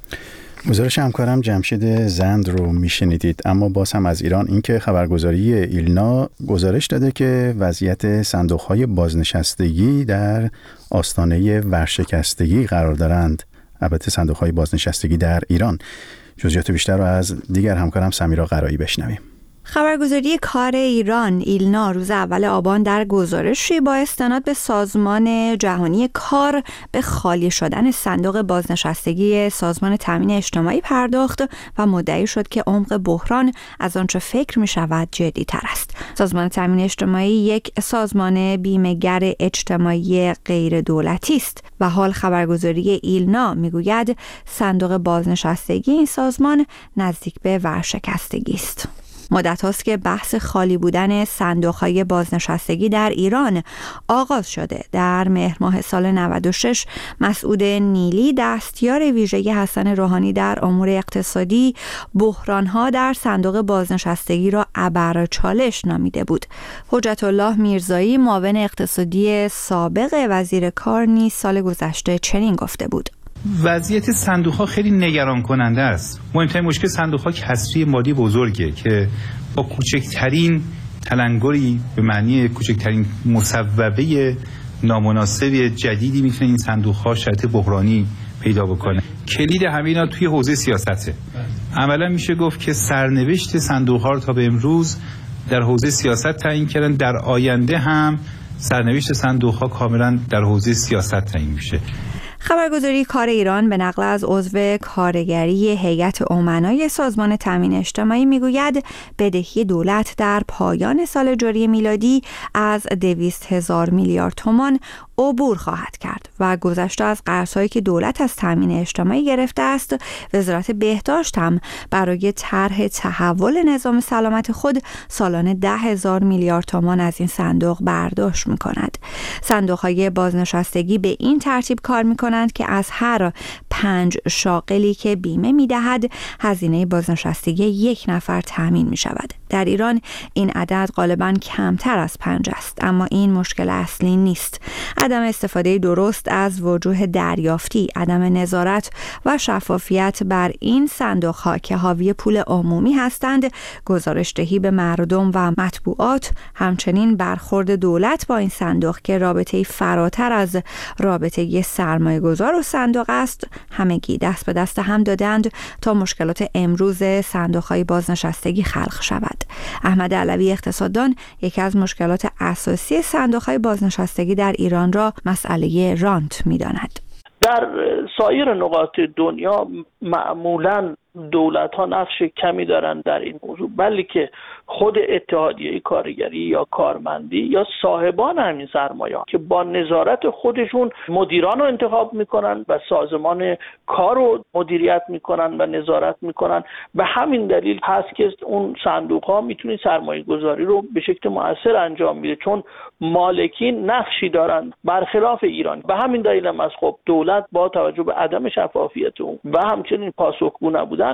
گزارش همکارم جمشید زند رو میشنیدید. اما باز هم از ایران اینکه خبرگزاری ایلنا گزارش داده که وضعیت صندوق‌های بازنشستگی در آستانه ورشکستگی قرار دارند. البته صندوق‌های بازنشستگی در ایران. جزئیات بیشتر رو از دیگر همکارم سمیرا قرایی بشنویم. خبرگزاری کار ایران ایلنا روز اول آبان در گزارشی با استناد به سازمان جهانی کار به خالی شدن صندوق بازنشستگی سازمان تامین اجتماعی پرداخت و مدعی شد که عمق بحران از آنچه فکر می شود جدی تر است. سازمان تامین اجتماعی یک سازمان بیمه‌گر اجتماعی غیر دولتی است و حال خبرگزاری ایلنا می گوید صندوق بازنشستگی این سازمان نزدیک به ورشکستگی است. مدت هاست که بحث خالی بودن صندوق‌های بازنشستگی در ایران آغاز شده. در مهر ماه سال 96 مسعود نیلی دستیار ویژه حسن روحانی در امور اقتصادی بحران‌ها در صندوق بازنشستگی را ابرچالش نامیده بود. حجت الله میرزایی معاون اقتصادی سابق وزیر کار نیز سال گذشته چنین گفته بود: وضعیت صندوق‌ها خیلی نگران کننده است. مهمترین مشکل صندوق‌ها کسری مالی بزرگه که با کوچکترین تلنگری به معنی کوچکترین مصوبه نامناسب جدیدی میتونه این صندوق‌ها شرایط بحرانی پیدا بکنه. کلید همه اینا توی حوزه سیاسته. عملا میشه گفت که سرنوشت صندوق‌ها رو تا به امروز در حوزه سیاست تعیین کردن، در آینده هم سرنوشت صندوق‌ها کاملا در حوزه سیاست تعیین میشه. خبرگزاری کار ایران به نقل از عضو کارگری هیئت امنای سازمان تامین اجتماعی میگوید بدهی دولت در پایان سال جاری میلادی از 200,000 میلیارد تومان عبور خواهد کرد و گذشته از قرض‌هایی که دولت از تامین اجتماعی گرفته است، وزارت بهداشت هم برای طرح تحول نظام سلامت خود سالانه 10,000 میلیارد تومان از این صندوق برداشت می‌کند. صندوق‌های بازنشستگی به این ترتیب کار می‌کنند که از هر 5 شاغلی که بیمه می‌دهد هزینه بازنشستگی 1 نفر تامین می‌شود. در ایران این عدد غالباً کمتر از 5 است، اما این مشکل اصلی نیست. عدم استفاده درست از وجوه دریافتی، عدم نظارت و شفافیت بر این صندوق‌ها که حاوی پول عمومی هستند، گزارش‌دهی به مردم و مطبوعات، همچنین برخورد دولت با این صندوق که رابطه‌ای فراتر از رابطه سرمایه‌گذار و صندوق است، همگی دست به دست هم دادند تا مشکلات امروز صندوق‌های بازنشستگی خلق شود. احمد علوی اقتصاددان یکی از مشکلات اساسی صندوق‌های بازنشستگی در ایران را مسئله رانت می‌داند. در سایر نقاط دنیا معمولاً دولت‌ها نقش کمی دارند در این موضوع، بلکه خود اتحادیه کارگری یا کارمندی یا صاحبان همین سرمایه که با نظارت خودشون مدیران رو انتخاب میکنن و سازمان کار رو مدیریت میکنن و نظارت میکنن. به همین دلیل هست که اون صندوق ها میتونی سرمایه گذاری رو به شکل مؤثر انجام میده، چون مالکین نقشی دارن برخلاف ایران. به همین دلیل هم از خب دولت با توجه به عدم شفافیت اون و همچنین پاسخگو نبودن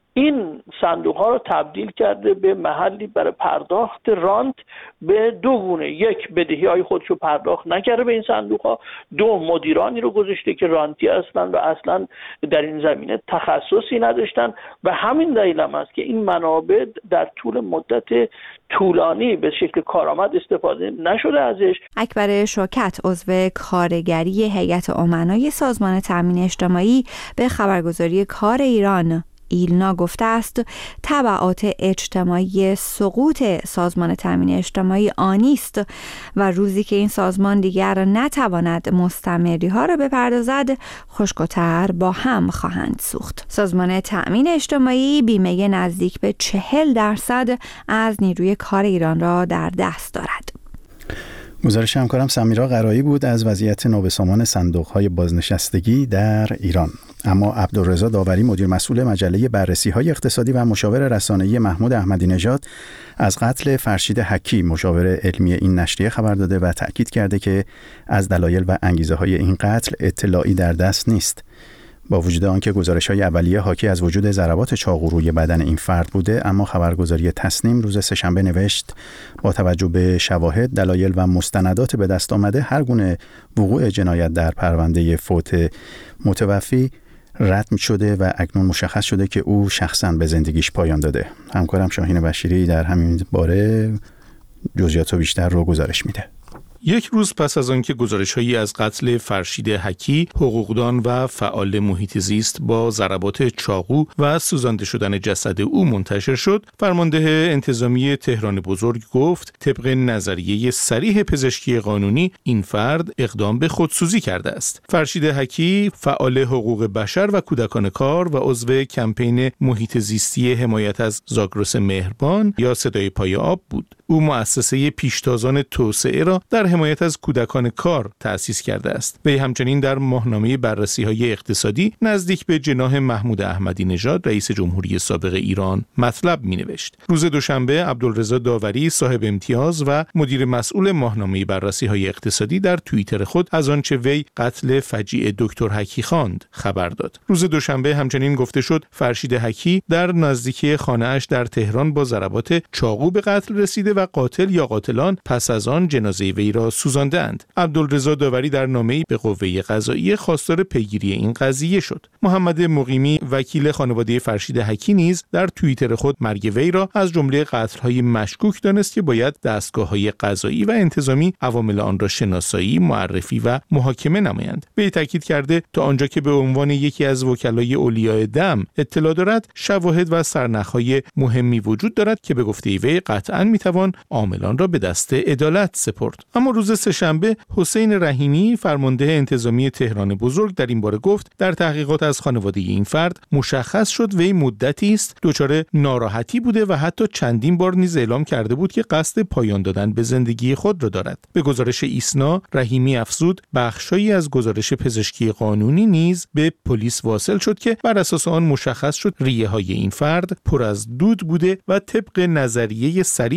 این صندوق ها رو تبدیل کرده به محلی برای پرداخت رانت به دو گونه: یک، بدهی های خودش رو پرداخت نکرده به این صندوق ها; دو، مدیرانی رو گذاشته که رانتی هستن و اصلا در این زمینه تخصصی نداشتن. و همین دلیل هم است که این منابع در طول مدت طولانی به شکل کارآمد استفاده نشده ازش. اکبر شوکت، عضو کارگری هیئت امنای سازمان تامین اجتماعی، به خبرگزاری کار ایران ایلنا گفته است تبعات اجتماعی سقوط سازمان تامین اجتماعی آنی است و روزی که این سازمان دیگر نتواند مستمری ها را بپردازد، خشک و تر با هم خواهند سوخت. سازمان تامین اجتماعی بیمه نزدیک به 40% از نیروی کار ایران را در دست دارد. گزارش همکارم سمیرا قرایی بود از وضعیت نابسامان صندوق‌های بازنشستگی در ایران. اما عبدالرضا داوری، مدیر مسئول مجله بررسی‌های اقتصادی و مشاور رسانه‌ای محمود احمدی نژاد، از قتل فرشید حکی، مشاور علمی این نشریه، خبر داده و تأکید کرده که از دلایل و انگیزه‌های این قتل اطلاعی در دست نیست. با وجود آنکه گزارش‌های اولیه حاکی از وجود ضربات چاقو روی بدن این فرد بوده، اما خبرگزاری تصنیم روز سه‌شنبه نوشت با توجه به شواهد، دلایل و مستندات به دست آمده، هر گونه وقوع جنایت در پرونده فوت متوفی رد شده و اکنون مشخص شده که او شخصاً به زندگیش پایان داده. همکارم شاهین بشیری در همین باره جزئیات بیشتر رو گزارش میده. یک روز پس از آنکه گزارش‌هایی از قتل فرشید حکی، حقوقدان و فعال محیط زیست با ضربات چاقو و سوزانده شدن جسد او منتشر شد، فرمانده انتظامی تهران بزرگ گفت طبق نظریه صریح پزشکی قانونی این فرد اقدام به خودسوزی کرده است. فرشید حکی فعال حقوق بشر و کودکان کار و عضو کمپین محیط زیستی حمایت از زاگرس مهربان یا صدای پای آب بود. او مؤسسه پیشتازان توسعه را در حمایت از کودکان کار تأسیس کرده است. وی همچنین در ماهنامه بررسی‌های اقتصادی نزدیک به جناح محمود احمدی نژاد رئیس جمهوری سابق ایران مطلب می‌نوشت. روز دوشنبه عبدالرضا داوری صاحب امتیاز و مدیر مسئول ماهنامه بررسی‌های اقتصادی در توییتر خود از آنچه وی قتل فجیع دکتر حکی خواند خبر داد. روز دوشنبه همچنین گفته شد فرشید حکی در نزدیکی خانه‌اش در تهران با ضربات چاقو به قتل رسیده و قاتل یا قاتلان پس از آن جنازه وی را سوزاندند. عبدالرضا داوری در نامه‌ای به قوه قضاییه خواستار پیگیری این قضیه شد. محمد مقیمی وکیل خانواده فرشید حکی نیز در توییتر خود مرگ وی را از جمله قتل‌های مشکوک دانست که باید دستگاه‌های قضایی و انتظامی عوامل آن را شناسایی، معرفی و محاکمه نمایند. وی تاکید کرده تا آنجا که به عنوان یکی از وکلای اولیاء دم اطلاع دارد، شواهد و سرنخ‌های مهمی وجود دارد که به گفته وی قطعاً می‌توان عاملان را به دست عدالت سپرد. اما روز سه‌شنبه حسین رحیمی فرمانده انتظامی تهران بزرگ در این باره گفت در تحقیقات از خانواده این فرد مشخص شد وی مدتی است دچار ناراحتی بوده و حتی چندین بار نیز اعلام کرده بود که قصد پایان دادن به زندگی خود را دارد. به گزارش ایسنا رحیمی افزود بخشایی از گزارش پزشکی قانونی نیز به پلیس واصل شد که بر اساس آن مشخص شد ریه‌های این فرد پر از دود بوده و طبق نظریه صریح پزشکی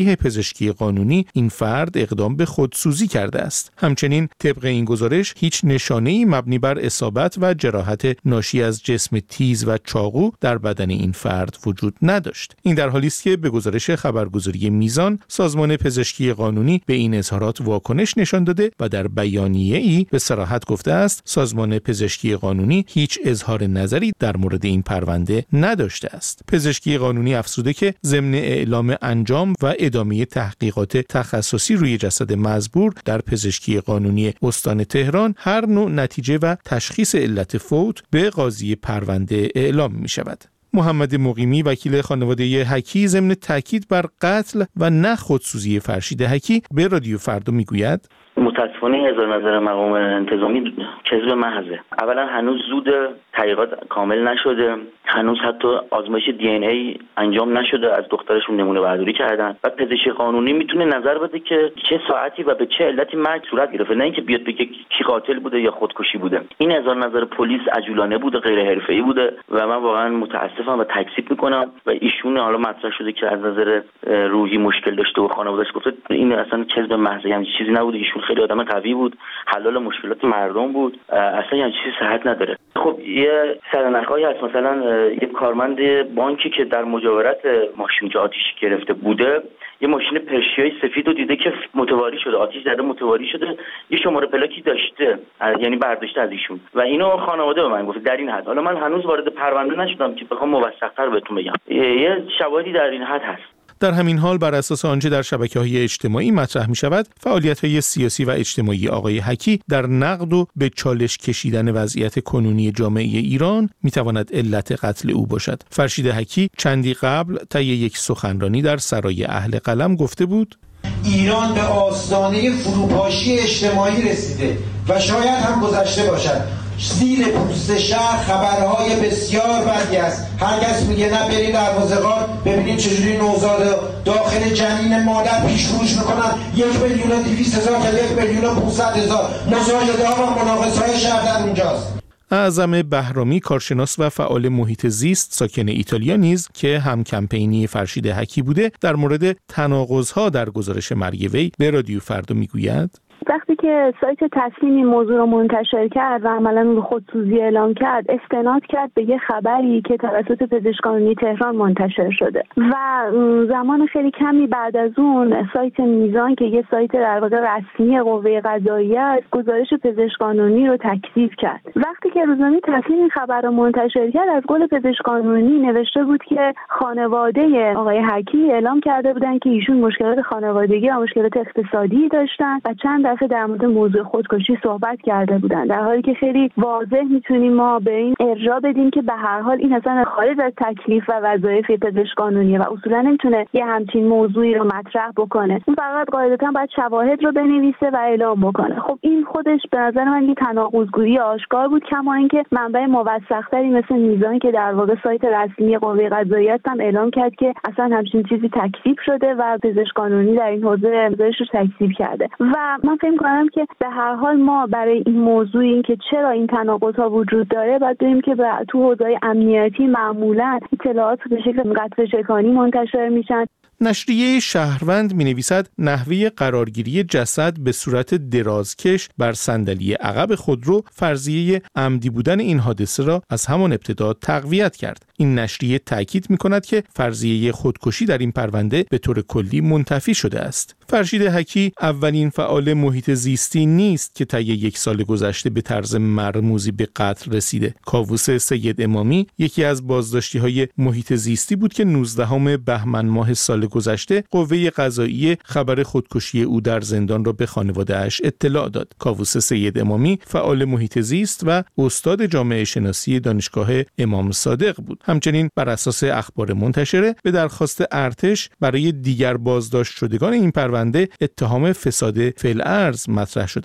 پزشکی قانونی این فرد اقدام به خودسوزی کرده است. همچنین طبق این گزارش هیچ نشانه‌ای مبنی بر اصابت و جراحت ناشی از جسم تیز و چاقو در بدن این فرد وجود نداشت. این در حالی است که به گزارش خبرگزاری میزان سازمان پزشکی قانونی به این اظهارات واکنش نشان داده و در بیانیه‌ای به صراحت گفته است سازمان پزشکی قانونی هیچ اظهار نظری در مورد این پرونده نداشته است. پزشکی قانونی افزوده که ضمن اعلام انجام و ادامه تحقیقات تخصصی روی جسد مزبور در پزشکی قانونی استان تهران هر نوع نتیجه و تشخیص علت فوت به قاضی پرونده اعلام می شود. محمد مقیمی وکیل خانواده حکی ضمن تاکید بر قتل و نه خودسوزی فرشید حکی به رادیو فردا میگوید متاسفانه اظهار نظر مقام انتظامی کذب محضه. اولا هنوز زود، تحقیقات کامل نشده، هنوز حتی آزمایش دی ان ای انجام نشده، از دخترشون نمونه برداری کردن و پزشک قانونی میتونه نظر بده که چه ساعتی و به چه علتی مرگ صورت گرفته، نه اینکه بیاد بگه کی قاتل بوده یا خودکشی بوده. این اظهار نظر پلیس عجولانه بوده، غیر حرفه‌ای بوده و من واقعا متاسفم و تکذیب میکنم و ایشون حالا مطرح شده که از نظر روحی مشکل داشته و خانواده‌اش گفته این اصلا کذب محض، یعنی چیزی نبوده. ایشون خیلی آدم قوی بود، حلال مشکلات مردم بود، اصلا یعنی چیزی صحت نداره. خب یه سرنخایی هست، مثلا یه کارمند بانکی که در مجاورت ماشین که آتیش گرفته بوده یه ماشین پرشیای سفید رو دیده که متواری شده، آتیش زده متواری شده، یه شماره پلاکی داشته، یعنی برداشته از ایشون و اینو خانواده به من گفت در این حد. حالا من هنوز وارد پرونده نشدم که بخوام موثق‌تر بهتون بگم، یه شواهدی در این حد هست. در همین حال بر اساس آنچه در شبکه‌های اجتماعی مطرح می‌شود، فعالیت‌های سیاسی و اجتماعی آقای حکی در نقد و به چالش کشیدن وضعیت کنونی جامعه ایران می‌تواند علت قتل او باشد. فرشید حکی چندی قبل طی یک سخنرانی در سرای اهل قلم گفته بود: ایران به آستانه فروپاشی اجتماعی رسیده و شاید هم گذشته باشد. زیر پوست شهر خبرهای بسیار بدی است. هر کس میگه نه برید دروازه‌قار ببینید چجوری نوزاد داخل جنین مادر پیش‌فروش میکنن، 1,200,000 تا 1,500,000 مزایده ها و مناقصه‌های شهر در اونجاست. اعظم بهرامی کارشناس و فعال محیط زیست ساکن ایتالیا نیز که هم کمپینی فرشید حکی بوده در مورد تناقض‌ها در گزارش مرگ وی به رادیو فردا میگوید: وقتی که سایت تسلیم این موضوع رو منتشر کرد و عملاً خودسوزی اعلام کرد، استناد کرد به یه خبری که توسط پزشک قانونی تهران منتشر شده و زمان خیلی کمی بعد از اون سایت میزان که یه سایت در واقع رسمی قوه قضاییه است، گزارش پزشک قانونی رو تکذیب کرد. وقتی که روزنامه تسلیم این خبر رو منتشر کرد، از قول پزشک قانونی نوشته بود که خانواده آقای حکی اعلام کرده بودن که ایشون مشکلات خانوادگی و مشکلات اقتصادی داشتن و چند دفعه در مورد موضوع خودکشی صحبت کرده بودن، در حالی که خیلی واضح میتونیم ما به این ارجاع بدیم که به هر حال این اصلا خارج از تکلیف و وظایف پزشک قانونیه و اصولا نمیتونه یه همچین موضوعی رو مطرح بکنه. اون فقط قاعدتا باید شواهد رو بنویسه و اعلام بکنه. خب این خودش به نظر من یه تناقض‌گویی آشکار بود، کما اینکه منبع موثق‌تری مثل میزان که در واقع سایت رسمی قوه قضاییه است هم اعلام کرد که اصلا همچین چیزی تکذیب شده و پزشک قانونی در این حوزه نظرش رو تکذیب کرده و من فکر می‌کنم که به هر حال ما برای این موضوع این که چرا این تناقض‌ها وجود داره باید ببینیم که تو حوزه امنیتی معمولاً اطلاعات به شکل قطعه‌چکانی منتشر میشن. نشریه شهروند می‌نویسد نحوه قرارگیری جسد به صورت درازکش بر صندلی عقب خودرو فرضیه عمدی بودن این حادثه را از همان ابتدا تقویت کرد. این نشریه تاکید می‌کند که فرضیه خودکشی در این پرونده به طور کلی منتفی شده است. فرشید حکی اولین فعال محیط زیستی نیست که طی 1 سال گذشته به طرز مرموزی به قتل رسیده. کاووس سید امامی یکی از بازداشتی‌های محیط زیستی بود که 19 بهمن ماه سال گذشته قوه قضاییه خبر خودکشی او در زندان را به خانواده‌اش اطلاع داد. کاووس سید امامی فعال محیط زیست و استاد جامعه شناسی دانشگاه امام صادق بود. همچنین بر اساس اخبار منتشره به درخواست ارتش برای دیگر بازداشت شدگان این پرونده اتهام فساد فعل ارز مطرح شده است.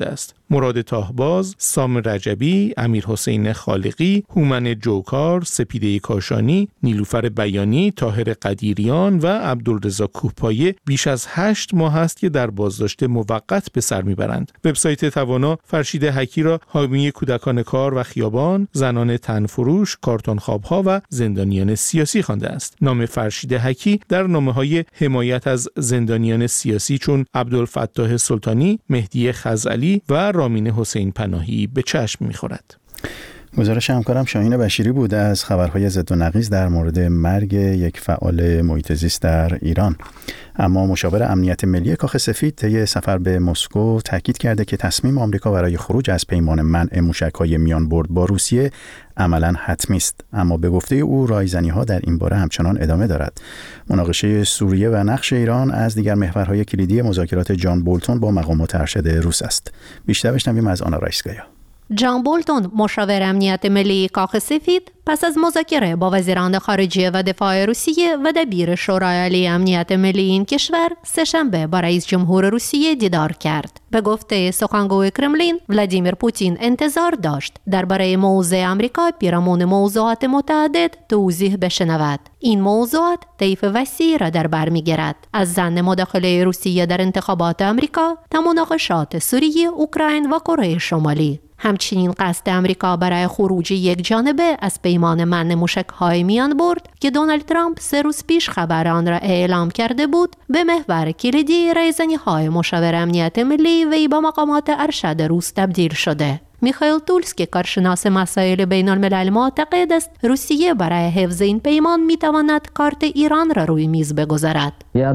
مراد تاهباز، سام رجبی، امیرحسین خالقی، هومن جوکار، سپیده کاشانی، نیلوفر بیانی، طاهر قدیریان و عبدالرضا کوهپایه بیش از 8 ماه است که در بازداشت موقت به سر میبرند. وبسایت توانا فرشید حکی را حامی کودکان کار و خیابان، زنان تنفروش، کارتون خوابها و زندانیان سیاسی خوانده است. نام فرشید حکی در نامه‌های حمایت از زندانیان سیاسی چون عبدالفتاح سلطانی، مهدی خزعلی و رامین حسین پناهی به چشم می‌خورد. گزارش همکارم شاهین بشیری بود از خبرهای ضد و نقیض در مورد مرگ یک فعال محیط زیست در ایران. اما مشاور امنیت ملی کاخ سفید طی سفر به مسکو تاکید کرده که تصمیم آمریکا برای خروج از پیمان منع موشک‌های میانبرد با روسیه عملاً حتمی است، اما به گفته او رایزنی‌ها در این باره همچنان ادامه دارد. مناقشه سوریه و نقش ایران از دیگر محورهای کلیدی مذاکرات جان بولتون با مقامات ارشد روس است. بیشتر بشنویم از آنا رایسگایا. جان بولتون، مشاور امنیت ملی کاخ سفید، پس از مذاکره با وزیران خارجه و دفاع روسیه و دبیر شورای عالی امنیت ملی این کشور سه‌شنبه با رئیس جمهور روسیه دیدار کرد. به گفته سخنگوی کرملین، ولادیمیر پوتین انتظار داشت درباره موضع آمریکا پیرامون موضوعات متعدد توضیح بشنود. این موضوعات طیف وسیعی را در بر می‌گیرد، از ضمن مداخله روسیه در انتخابات آمریکا تا مناقشات سوریه، اوکراین و کره شمالی. همچنین قصد آمریکا برای خروج یک جانبه از پیمان منع موشک‌های میانبرد که دونالد ترامپ 3 روز پیش خبر آن را اعلام کرده بود به محور کلیدی رایزنی‌های مشاور امنیت ملی وی با مقامات ارشد روس تبدیل شده. میخائیل تولسکی، کارشناس مسائل بین الملل، معتقد است روسیه برای حفظ این پیمان میتواند کارت ایران را روی میز بگذارد.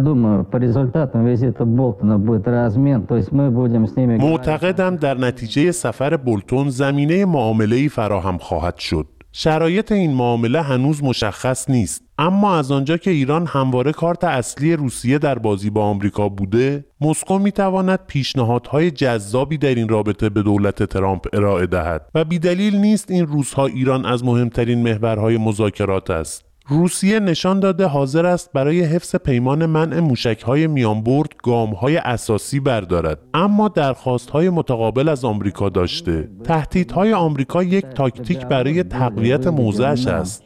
معتقدم در نتیجه سفر بولتون زمینه معامله‌ای فراهم خواهد شد. شرایط این معامله هنوز مشخص نیست، اما از آنجا که ایران همواره کارت اصلی روسیه در بازی با آمریکا بوده، مسکو میتواند پیشنهادهای جذابی در این رابطه به دولت ترامپ ارائه دهد و بیدلیل نیست این روزها ایران از مهمترین محورهای مذاکرات است. روسیه نشان داده حاضر است برای حفظ پیمان منع موشک‌های میانبرد گام‌های اساسی بردارد، اما درخواست‌های متقابل از آمریکا داشته. تهدیدهای آمریکا یک تاکتیک برای تقویت موضعش است.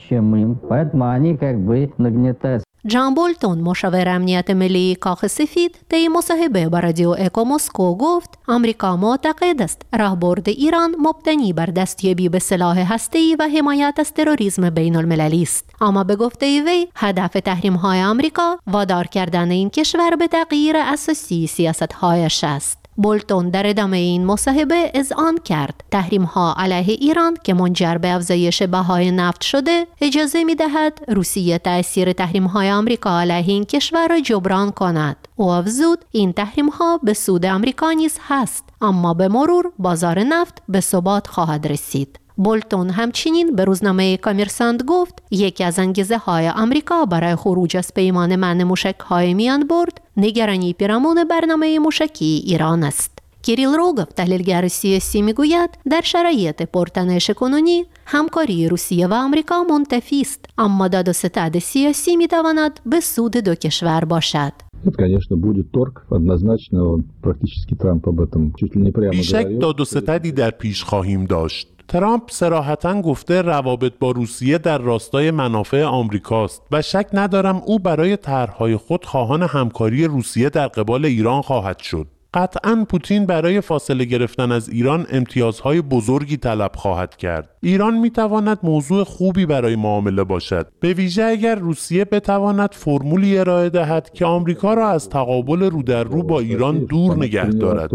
جان بولتون، مشاور امنیت ملی کاخ سفید، طی مصاحبه با رادیو اکو مسکو گفت آمریکا معتقد است راهبرد ایران مبتنی بر دستیابی به سلاح هسته‌ای و حمایت از تروریسم بین المللی است، اما به گفته وی هدف تحریم‌های آمریکا وادار کردن این کشور به تغییر اساسی سیاست‌هایش است. بولتون در ادامه این مصاحبه اذعان کرد تحریم‌ها علیه ایران که منجر به افزایش بهای نفت شده اجازه می‌دهد روسیه تأثیر تحریم‌های آمریکا علیه این کشور را جبران کند. او افزود این تحریم‌ها به سود آمریکا نیز هست، اما به مرور بازار نفت به ثبات خواهد رسید. بولتون همچنین به روزنامه کامرساند گفت یکی از انگیزه‌های آمریکا برای خروج از پیمان منع موشک‌های میانبرد نگرانی پیرامون برنامه موشکی ایران است. کیریل روگوف، تحلیلگر سیاسی، میگوید در شرایط پرتنش کنونی همکاری روسیه و آمریکا منتفی است، اما داد و ستد سیاسی میتواند به سود دو کشور باشد. بیشک داد و ستدی در پیش خواهیم داشت. ترامپ صراحتاً گفته روابط با روسیه در راستای منافع آمریکاست و شک ندارم او برای طرح‌های خود خواهان همکاری روسیه در قبال ایران خواهد شد. قطعاً پوتین برای فاصله گرفتن از ایران امتیازهای بزرگی طلب خواهد کرد. ایران میتواند موضوع خوبی برای معامله باشد، به ویژه اگر روسیه بتواند فرمولی ارائه دهد که آمریکا را از تقابل رو در رو با ایران دور نگه دارد.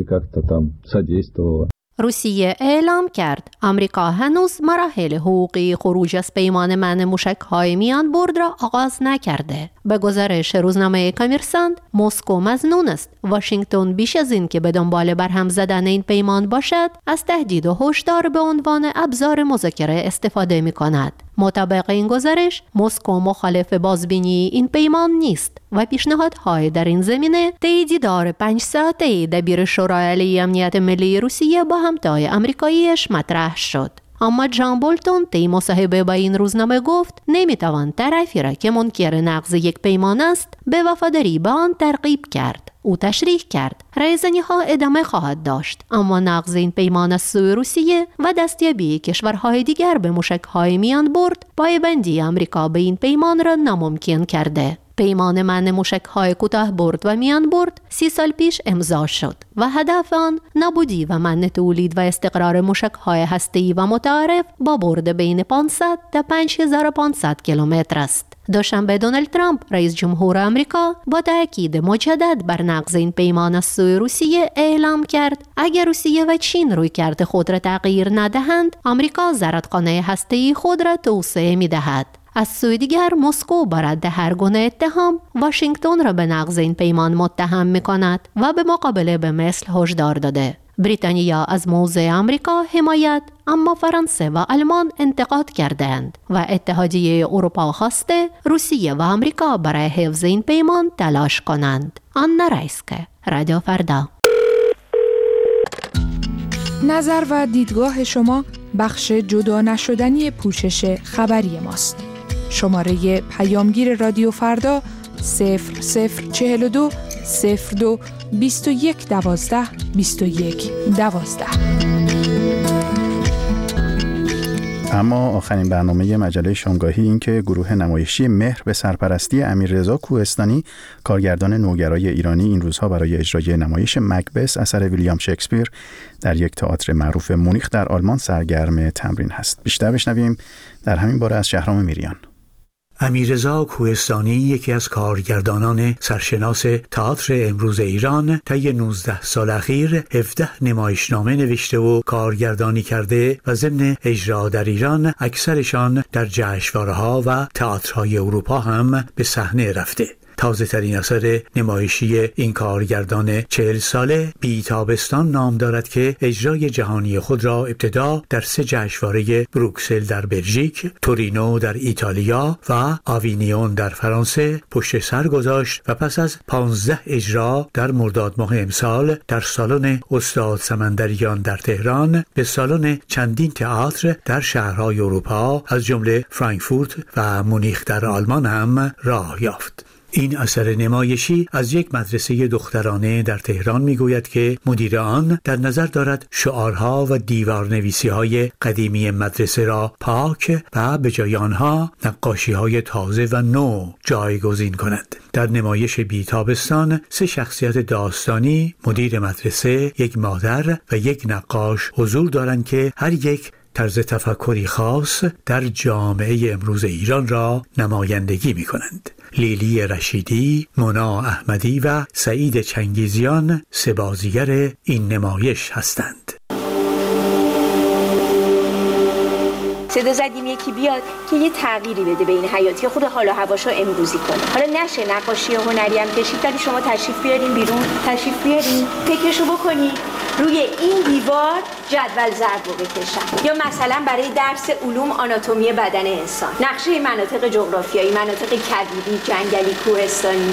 روسیه اعلام کرد آمریکا هنوز مراحل حقوقی خروج از پیمان منع موشک‌های میانبرد را آغاز نکرده. به گزارش روزنامه کامرساند، مسکو مظنون است واشنگتن بیش از این که به دنبال برهم زدن این پیمان باشد، از تهدید و هشدار به عنوان ابزار مذاکره استفاده می‌کند. مطابق این گزارش، مسکو مخالف بازبینی این پیمان نیست و پیشنهادهای در این زمینه طی دیدار 5 ساعته دبیر شورای عالی امنیت ملی روسیه با همتای آمریکاییش مطرح شد. اما جان بولتون طی مصاحبه با این روزنامه گفت نمیتوان طرفی را که منکر نقض یک پیمان است به وفاداری به آن ترغیب کرد. او تشریح کرد رایزنی‌ها ادامه خواهد داشت، اما نقض این پیمان از سوی روسیه و دستیابی کشورهای دیگر به موشک‌های میان برد پایبندی آمریکا به این پیمان را ناممکن کرده. پیمان منع موشک‌های کوتاه برد و میان برد 30 سال پیش امضا شد و هدف آن نابودی و منع تولید و استقرار موشک‌های هسته‌ای و متعارف با برد بین 500 تا 5500 کیلومتر است. دوشنبه دونالد ترامپ رئیس جمهور آمریکا با تاکید مجدد بر نقض این پیمان از سوی روسیه اعلام کرد اگر روسیه و چین رویکرد خود را تغییر ندهند، آمریکا زرادخانه هسته‌ای خود را توسعه می‌دهد. از سوی دیگر مسکو بر رد هر گونه اتهام واشنگتن را به نقض این پیمان متهم می‌کند و به مقابله به مثل هشدار داده. بریتانیا از موضع آمریکا حمایت، اما فرانسه و آلمان انتقاد کردند و اتحادیه اروپا خواسته روسیه و آمریکا برای حفظ این پیمان تلاش کنند. آنا رایسکه، رادیو فردا. نظر و دیدگاه شما بخش جدا نشدنی پوشش خبری ماست. شماره پیامگیر رادیو فردا 0042 02 21 12 21 12. اما آخرین برنامه مجله شامگاهی این که گروه نمایشی مهر به سرپرستی امیررضا کوهستانی، کارگردان نوگرای ایرانی، این روزها برای اجرای نمایش مکبث اثر ویلیام شکسپیر در یک تئاتر معروف مونیخ در آلمان سرگرم تمرین هست. بیشتر بشنویم در همین باره از شهرام میریان. امیررضا کوهستانی یکی از کارگردانان سرشناس تئاتر امروز ایران طی 19 سال اخیر 17 نمایشنامه نوشته و کارگردانی کرده و ضمن اجرا در ایران اکثرشان در جشنواره‌ها و تئاترهای اروپا هم به صحنه رفته. تازه ترین اثر نمایشی این کارگردان 40 ساله بی تابستان نام دارد که اجرای جهانی خود را ابتدا در 3 جشنواره بروکسل در بلژیک، تورینو در ایتالیا و آوینیون در فرانسه پشت سر گذاشت و پس از 15 اجرا در مرداد ماه امسال در سالن استاد سمندریان در تهران به سالن چندین تئاتر در شهرهای اروپا از جمله فرانکفورت و مونیخ در آلمان هم راه یافت. این اثر نمایشی از یک مدرسه دخترانه در تهران میگوید که مدیر آن در نظر دارد شعارها و دیوارنویسی‌های قدیمی مدرسه را پاک و به جای آنها نقاشی‌های تازه و نو جایگزین کند. در نمایش بی تابستان 3 شخصیت داستانی، مدیر مدرسه، یک مادر و یک نقاش حضور دارند که هر یک طرز تفکری خاص در جامعه امروز ایران را نمایندگی می‌کنند. لیلی رشیدی، مونا احمدی و سعید چنگیزیان 3 بازیگر این نمایش هستند. صدا زدیم یکی بیاد که یه تغییری بده به این حیاتی، خود حال و هواشو امروزی کنه. حالا نشه نقاشی هنری هم کشید، ولی شما تشریف بیارین بیرون، تشریف بیارین فکرشو بکنی روی این دیوار جدول ضرب رو بکشن، یا مثلا برای درس علوم آناتومی بدن انسان نقشه مناطق جغرافیایی، مناطق کویری، جنگلی، کوهستانی.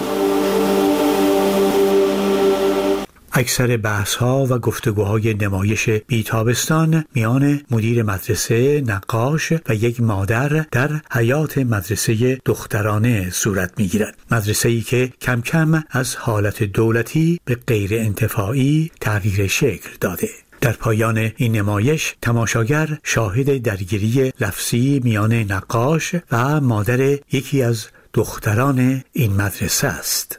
اکثر بحث‌ها و گفتگوهای نمایش بی‌تابستان میان مدیر مدرسه، نقاش و یک مادر در حیات مدرسه دخترانه صورت می‌گیرد. مدرسه‌ای که کم کم از حالت دولتی به غیر انتفاعی تغییر شکل داده. در پایان این نمایش تماشاگر شاهد درگیری لفظی میان نقاش و مادر یکی از دختران این مدرسه است.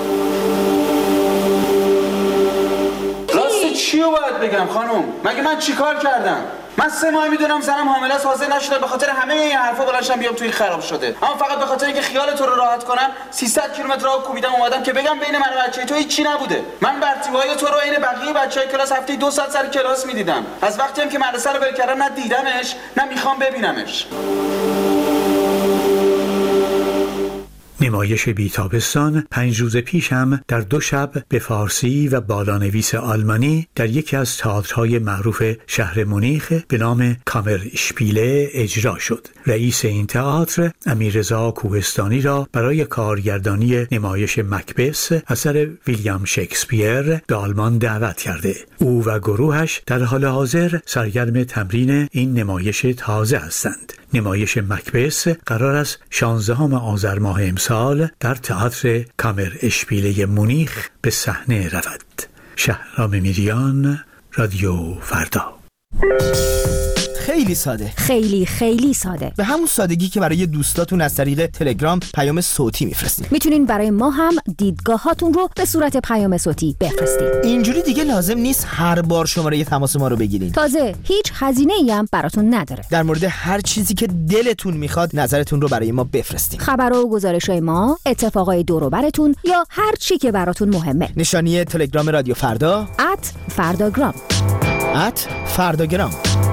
چیو باید بگم خانم؟ مگه من چیکار کردم؟ من 3 ماه میدونم زنم حامله است، حاضر نشدم به خاطر همه این حرفا بلنشم بیام توی خراب شده. اما فقط به خاطر اینکه خیال تو رو راحت کنم 300 کیلومتر راه کوبیدم اومدم که بگم بین من و بچه‌ی تو هیچ چی نبوده. من برتیوهای تو رو عین بقیه بچه‌های کلاس هفته 2 ساعت سر کلاس میدیدم. از وقتی هم که مدرسه رو ول کردم نه دیدمش نه میخوام ببینمش. نمایش بیتابستان 5 روز پیش هم در 2 شب به فارسی و بالانویس آلمانی در یکی از تئاترهای معروف شهر مونیخ به نام کامر اشپیله اجرا شد. رئیس این تئاتر امیررضا کوهستانی را برای کارگردانی نمایش مکبث اثر ویلیام شکسپیر به آلمان دعوت کرده. او و گروهش در حال حاضر سرگرم تمرین این نمایش تازه هستند. نمایش مکبث قرار است 16 آذر ماه امسال در تئاتر کامر اشپیله مونیخ به صحنه رود. شهرام میریان، رادیو فردا. خیلی ساده، خیلی ساده، به همون سادگی که برای دوستاتون از طریق تلگرام پیام صوتی میفرستین. میتونین برای ما هم دیدگاهاتون رو به صورت پیام صوتی بفرستین. اینجوری دیگه لازم نیست هر بار شماره تماس ما رو بگیرین. تازه هیچ هزینه‌ای هم براتون نداره. در مورد هر چیزی که دلتون میخواد نظرتون رو برای ما بفرستین. خبرها و گزارش‌های ما، اتفاقای دور و براتون یا هر چی که براتون مهمه. نشانی تلگرام رادیو فردا @فرداگرام. @فرداگرام.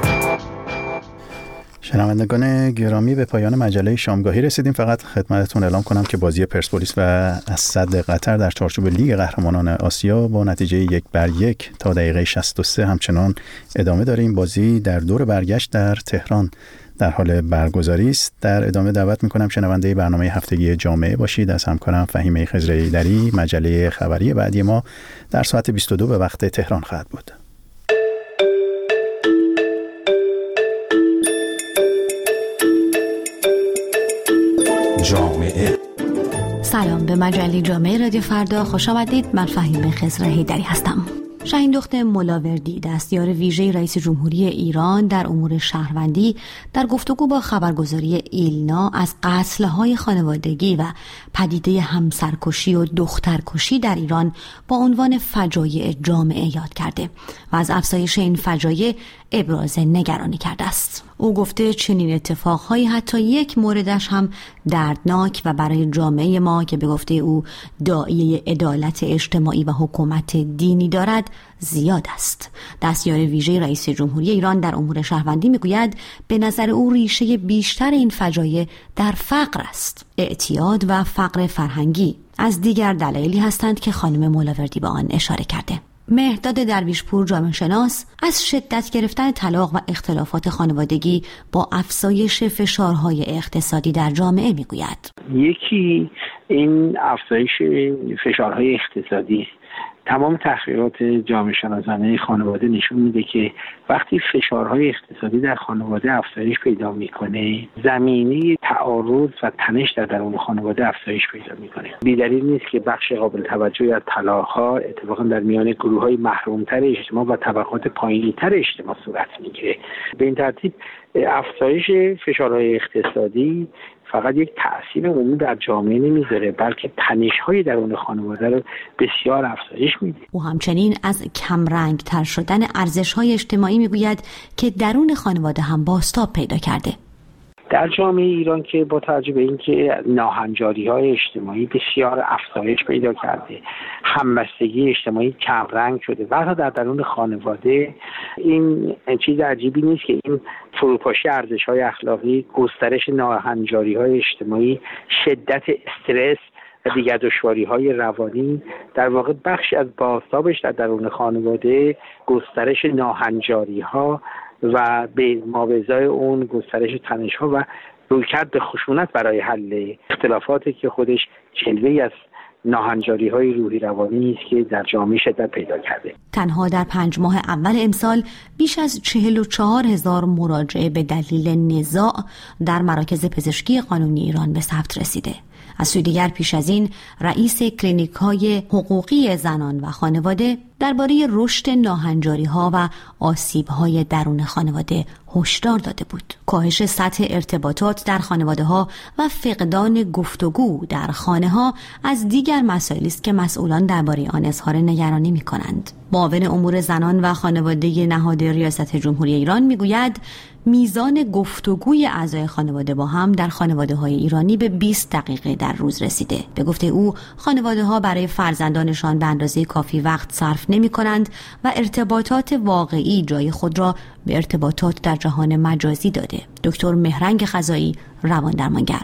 شنوندگان گرامی، به پایان مجله شامگاهی رسیدیم. فقط خدمتتون اعلام کنم که بازی پرسپولیس و اسد قطر در چارچوب لیگ قهرمانان آسیا با نتیجه 1-1 تا دقیقه 63 همچنان ادامه داره. این بازی در دور برگشت در تهران در حال برگزاری است. در ادامه دعوت میکنم شنونده برنامه هفتگی جامعه باشید. از همکارم فهیمه خضرایی‌دری. مجله خبری بعدی ما در ساعت 22 به وقت تهران خواهد بود. جامعه. سلام، به مجله جامعه رادیو فردا خوش آمدید. من فهیمه خضرایی‌دری هستم. شاهین دخت ملاوردی، دستیار ویژه رئیس جمهوری ایران در امور شهروندی، در گفتگو با خبرگزاری ایلنا از قتل‌های خانوادگی و پدیده همسرکشی و دخترکشی در ایران با عنوان فجایع جامعه یاد کرده و از افزایش این فجایع ابراز نگرانی کرده است. او گفته چنین اتفاقهایی حتی یک موردش هم دردناک و برای جامعه ما که به گفته او داعیه عدالت اجتماعی و حکومت دینی دارد زیاد است. دستیار ویژه رئیس جمهوری ایران در امور شهروندی میگوید به نظر او ریشه بیشتر این فجایع در فقر است. اعتیاد و فقر فرهنگی از دیگر دلایلی هستند که خانم ملاوردی به آن اشاره کرده. مهرداد درویشپور، جامعه شناس، از شدت گرفتن طلاق و اختلافات خانوادگی با افزایش فشارهای اقتصادی در جامعه میگوید. یکی این افزایش فشارهای اقتصادی. تمام تحقیقات جامعه شناسانه خانواده نشون میده که وقتی فشارهای اقتصادی در خانواده افزایش پیدا میکنه، زمینه تعارض و تنش در درون خانواده افزایش پیدا میکنه. بی‌دلیل نیست که بخش قابل توجهی از طلاق‌ها اتفاقا در میان گروه‌های محروم‌تر اجتماع و طبقات پایین‌تر اجتماع صورت میگیره. به این ترتیب افزایش فشارهای اقتصادی فقط یک تأثیر عمومی در جامعه نمیذاره، بلکه تنش‌های درون خانواده رو بسیار افزایش میده. او همچنین از کمرنگ تر شدن ارزش‌های اجتماعی میگوید که درون خانواده هم بازتاب پیدا کرده. در جامعه ایران که با توجه به اینکه ناهنجاری‌های اجتماعی بسیار افزایش پیدا کرده، همبستگی اجتماعی کمرنگ شده و حتی در درون خانواده، این چیز عجیبی نیست که این فروپاشی ارزش‌های اخلاقی، گسترش ناهنجاری‌های اجتماعی، شدت استرس و دیگر دشواری‌های روانی در واقع بخشی از بازتابش در درون خانواده گسترش ناهنجاری‌ها و به مابعضای اون گسترش تنش‌ها و رویکرد به خشونت برای حل اختلافاتی که خودش جلوه‌ای از ناهنجاری‌های روحی روانی است که در جامعه شدت پیدا کرده. تنها در 5 ماه اول امسال بیش از 44,000 مراجعه به دلیل نزاع در مراکز پزشکی قانونی ایران به ثبت رسیده. از سوی دیگر پیش از این رئیس کلینیک‌های حقوقی زنان و خانواده درباره رشد ناهنجاری‌ها و آسیب‌های درون خانواده هشدار داده بود. کاهش سطح ارتباطات در خانواده‌ها و فقدان گفتگو در خانه‌ها از دیگر مسائلی است که مسئولان درباره آن اظهار نگرانی می‌کنند. معاون امور زنان و خانواده نهاد ریاست جمهوری ایران می‌گوید میزان گفتگوی اعضای خانواده با هم در خانواده‌های ایرانی به 20 دقیقه در روز رسیده. به گفته او، خانواده‌ها برای فرزندانشان به اندازه کافی وقت صرف نمی‌کنند و ارتباطات واقعی جای خود را به ارتباطات در جهان مجازی داده. دکتر مهرنگ خزایی، روان درمانگر: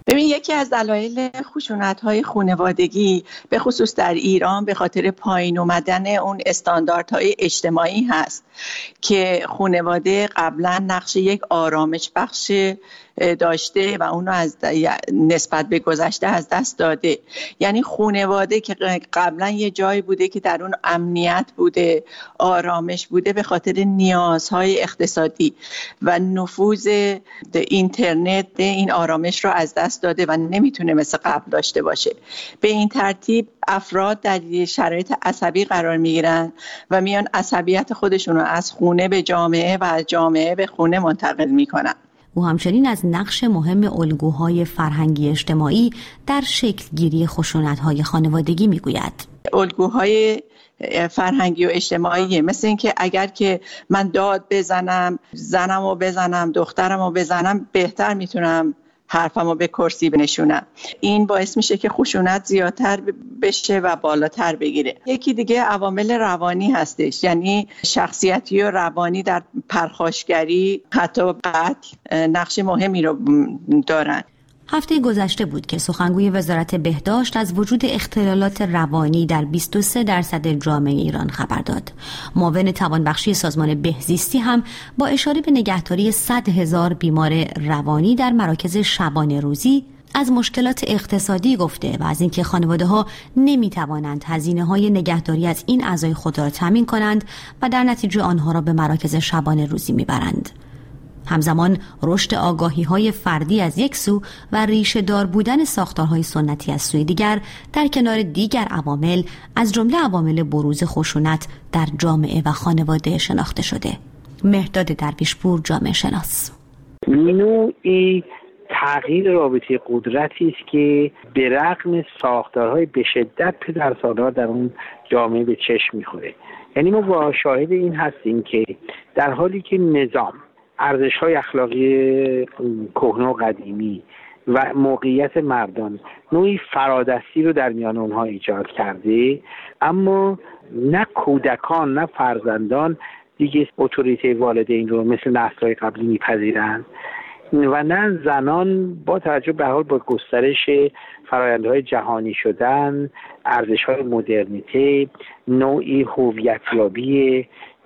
ببین، یکی از دلایل خشونت‌های خانوادگی به خصوص در ایران به خاطر پایین اومدن اون استانداردهای اجتماعی هست که خانواده قبلا نقش یک آرامش بخش داشته و اونو از نسبت به گذشته از دست داده. یعنی خانواده که قبلا یه جایی بوده که در اون امنیت بوده، آرامش بوده، به خاطر نیازهای اقتصادی و نفوذ اینترنت این آرامش رو از دست داده و نمیتونه مثل قبل داشته باشه. به این ترتیب افراد در شرایط عصبی قرار میگیرن و میان عصبیت خودشون رو از خونه به جامعه و از جامعه به خونه منتقل میکنن. او همچنین از نقش مهم الگوهای فرهنگی اجتماعی در شکل گیری خشونت‌های خانوادگی میگوید. الگوهای فرهنگی و اجتماعی مثل این که اگر که من داد بزنم، زنمو بزنم، دخترمو بزنم، بهتر میتونم حرفمو به کرسی بنشونم. این باعث میشه که خشونت زیادتر بشه و بالاتر بگیره. یکی دیگه عوامل روانی هستش، یعنی شخصیتی و روانی در پرخاشگری حتی قتل نقش مهمی رو دارن. هفته گذشته بود که سخنگوی وزارت بهداشت از وجود اختلالات روانی در 23% جامعه ایران خبر داد. معاون توانبخشی سازمان بهزیستی هم با اشاره به نگهداری 100,000 بیمار روانی در مراکز شبانه روزی از مشکلات اقتصادی گفته و از اینکه خانواده‌ها نمی‌توانند هزینه‌های نگهداری از این اعضای خود را تامین کنند و در نتیجه آنها را به مراکز شبانه روزی می‌برند. همزمان رشد آگاهی‌های فردی از یک سو و ریشه دار بودن ساختارهای سنتی از سوی دیگر در کنار دیگر عوامل از جمله عوامل بروز خشونت در جامعه و خانواده شناخته شده. مهرداد درویشپور، جامعه شناس. نوعی تغییر رابطه قدرتی است که به رغم ساختارهای به شدت پدرسالار در اون جامعه به چشم می‌خوره. یعنی ما شاهد این هستیم که در حالی که نظام ارزش‌های اخلاقی کهنه و قدیمی و موقعیت مردان نوعی فرادستی رو در میان اونها ایجاد کرده، اما نه کودکان نه فرزندان دیگه اتوریته والدین رو مثل نسل‌های قبلی میپذیرند و نه زنان با توجه به حال با گسترش فرآیندهای جهانی شدن، ارزش‌های مدرنیته، نوعی هویتیابی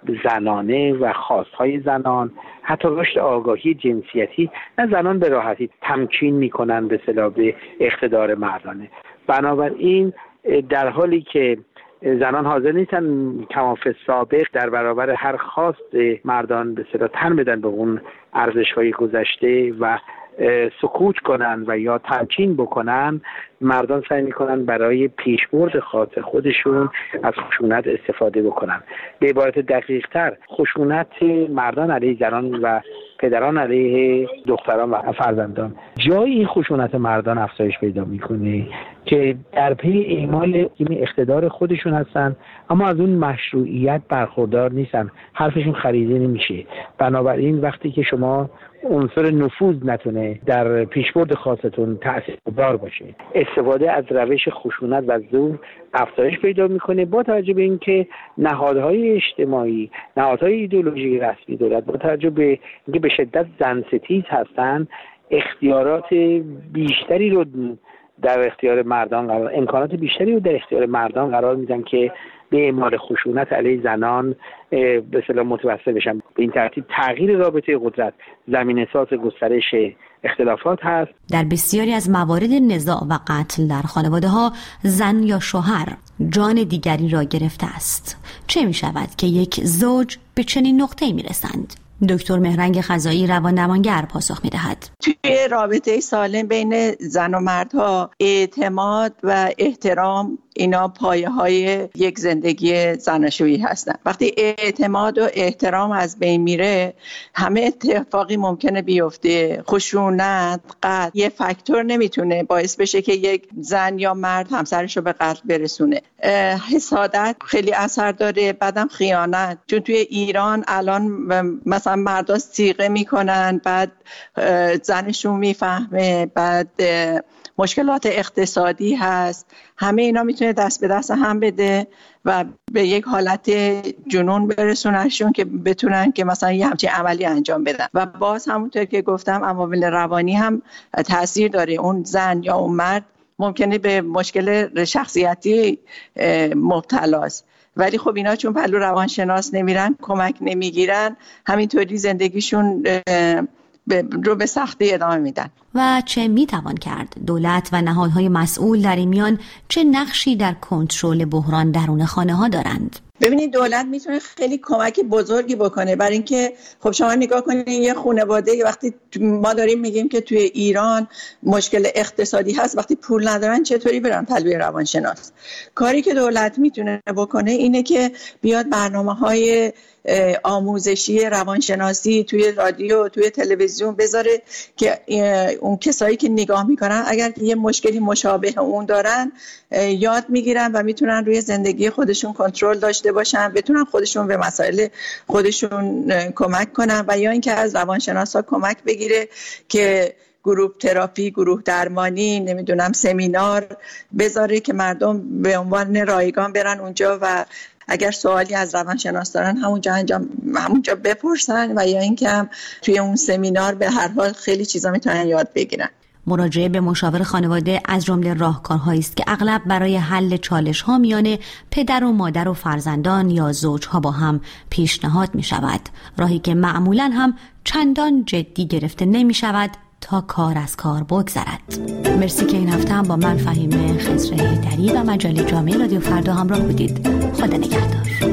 زنانه و خواستهای زنان، حتی رشد آگاهی جنسیتی، نه زنان به راحتی تمکین میکنن به اصطلاح به اقتدار مردانه. بنابراین در حالی که زنان حاضر نیستن کمافه سابق در برابر هر خواست مردان به اصطلاح تن بدن به اون ارزش‌های گذشته و سکوت کنن و یا تمکین بکنن، مردان سعی میکنن برای پیشبرد خاص خودشون از خشونت استفاده بکنن. به عبارت دقیق تر، خشونت مردان علیه زنان و پدران علیه دختران و فرزندان جای این خشونت مردان افزایش پیدا میکنه که در پی اعمال اقتدار خودشون هستن، اما از اون مشروعیت برخوردار نیستن، حرفشون خریده نمیشه. بنابراین وقتی که شما عنصر نفوذ نتونه در پیشبرد خاصتون تأثیرگذار باشه، استفاده از روش خشونت و زور افزایش پیدا میکنه. با توجه به اینکه نهادهای اجتماعی، نهادهای ایدئولوژی رسمی دولت با توجه به اینکه به شدت زن ستیز هستن، اختیارات بیشتری رو در اختیار مردان امکانات بیشتری رو در اختیار مردان قرار میدن که به اعمال خشونت علیه زنان به اصطلاح متوسل بشن. به این ترتیب تغییر رابطه قدرت زمینه‌ساز گسترش اختلافات هست. در بسیاری از موارد نزاع و قتل در خانواده‌ها زن یا شوهر جان دیگری را گرفته است. چه می شود که یک زوج به چنین نقطه‌ای می رسند؟ دکتر مهرنگ خزایی روان‌درمانگر پاسخ می‌دهد. توی رابطه سالم بین زن و مردها اعتماد و احترام اینا پایه‌های یک زندگی زناشویی هستن. وقتی اعتماد و احترام از بین میره، همه اتفاقی ممکنه بیفته. خشونت، قتل یه فاکتور نمیتونه باعث بشه که یک زن یا مرد همسرش رو به قتل برسونه. حسادت خیلی اثر داره، بعدم خیانت. چون توی ایران الان مثلا مردا صیغه میکنن، بعد زنشون میفهمه، بعد مشکلات اقتصادی هست، همه اینا میتونه دست به دست هم بده و به یک حالت جنون برسونشون که بتونن که مثلا یه همچین عملی انجام بدن. و باز همونطور که گفتم عوامل روانی هم تاثیر داره. اون زن یا اون مرد ممکنه به مشکل شخصیتی مبتلاست، ولی خب اینا چون پلو روانشناس نمیرن، کمک نمیگیرن، همینطوری زندگیشون رو به سختی ادامه میدن. و چه میتوان کرد؟ دولت و نهادهای مسئول در این میان چه نقشی در کنترل بحران درون خانه ها دارند؟ ببینید دولت میتونه خیلی کمک بزرگی بکنه، برای اینکه خب شما نگاه کنید یه خانواده وقتی ما داریم میگیم که توی ایران مشکل اقتصادی هست، وقتی پول ندارن چطوری برن پلوی روانشناس؟ کاری که دولت میتونه بکنه اینه که بیاد برنامه‌های آموزشی روانشناسی توی رادیو، توی تلویزیون بذاره که اون کسایی که نگاه میکنن اگر یه مشکلی مشابه اون دارن یاد میگیرن و میتونن روی زندگی خودشون کنترل داشته باشن، بتونن خودشون به مسائل خودشون کمک کنن و یا اینکه از روانشناسا کمک بگیره که گروه تراپی، گروه درمانی، نمیدونم سمینار بذاره که مردم به عنوان رایگان برن اونجا و اگر سوالی از روانشناس دارن همونجا بپرسن و یا اینکه هم توی اون سمینار به هر حال خیلی چیزا میتونن یاد بگیرن. مراجعه به مشاور خانواده از جمله راهکارهایی است که اغلب برای حل چالش‌ها میان پدر و مادر و فرزندان یا زوج‌ها با هم پیشنهاد می‌شود، راهی که معمولاً هم چندان جدی گرفته نمی‌شود تا کار از کار بگذرد. مرسی که این هفته هم با من فهیمه خضر حیدری و مجله جامعه رادیو فردا همراه بودید. خدا نگهدار.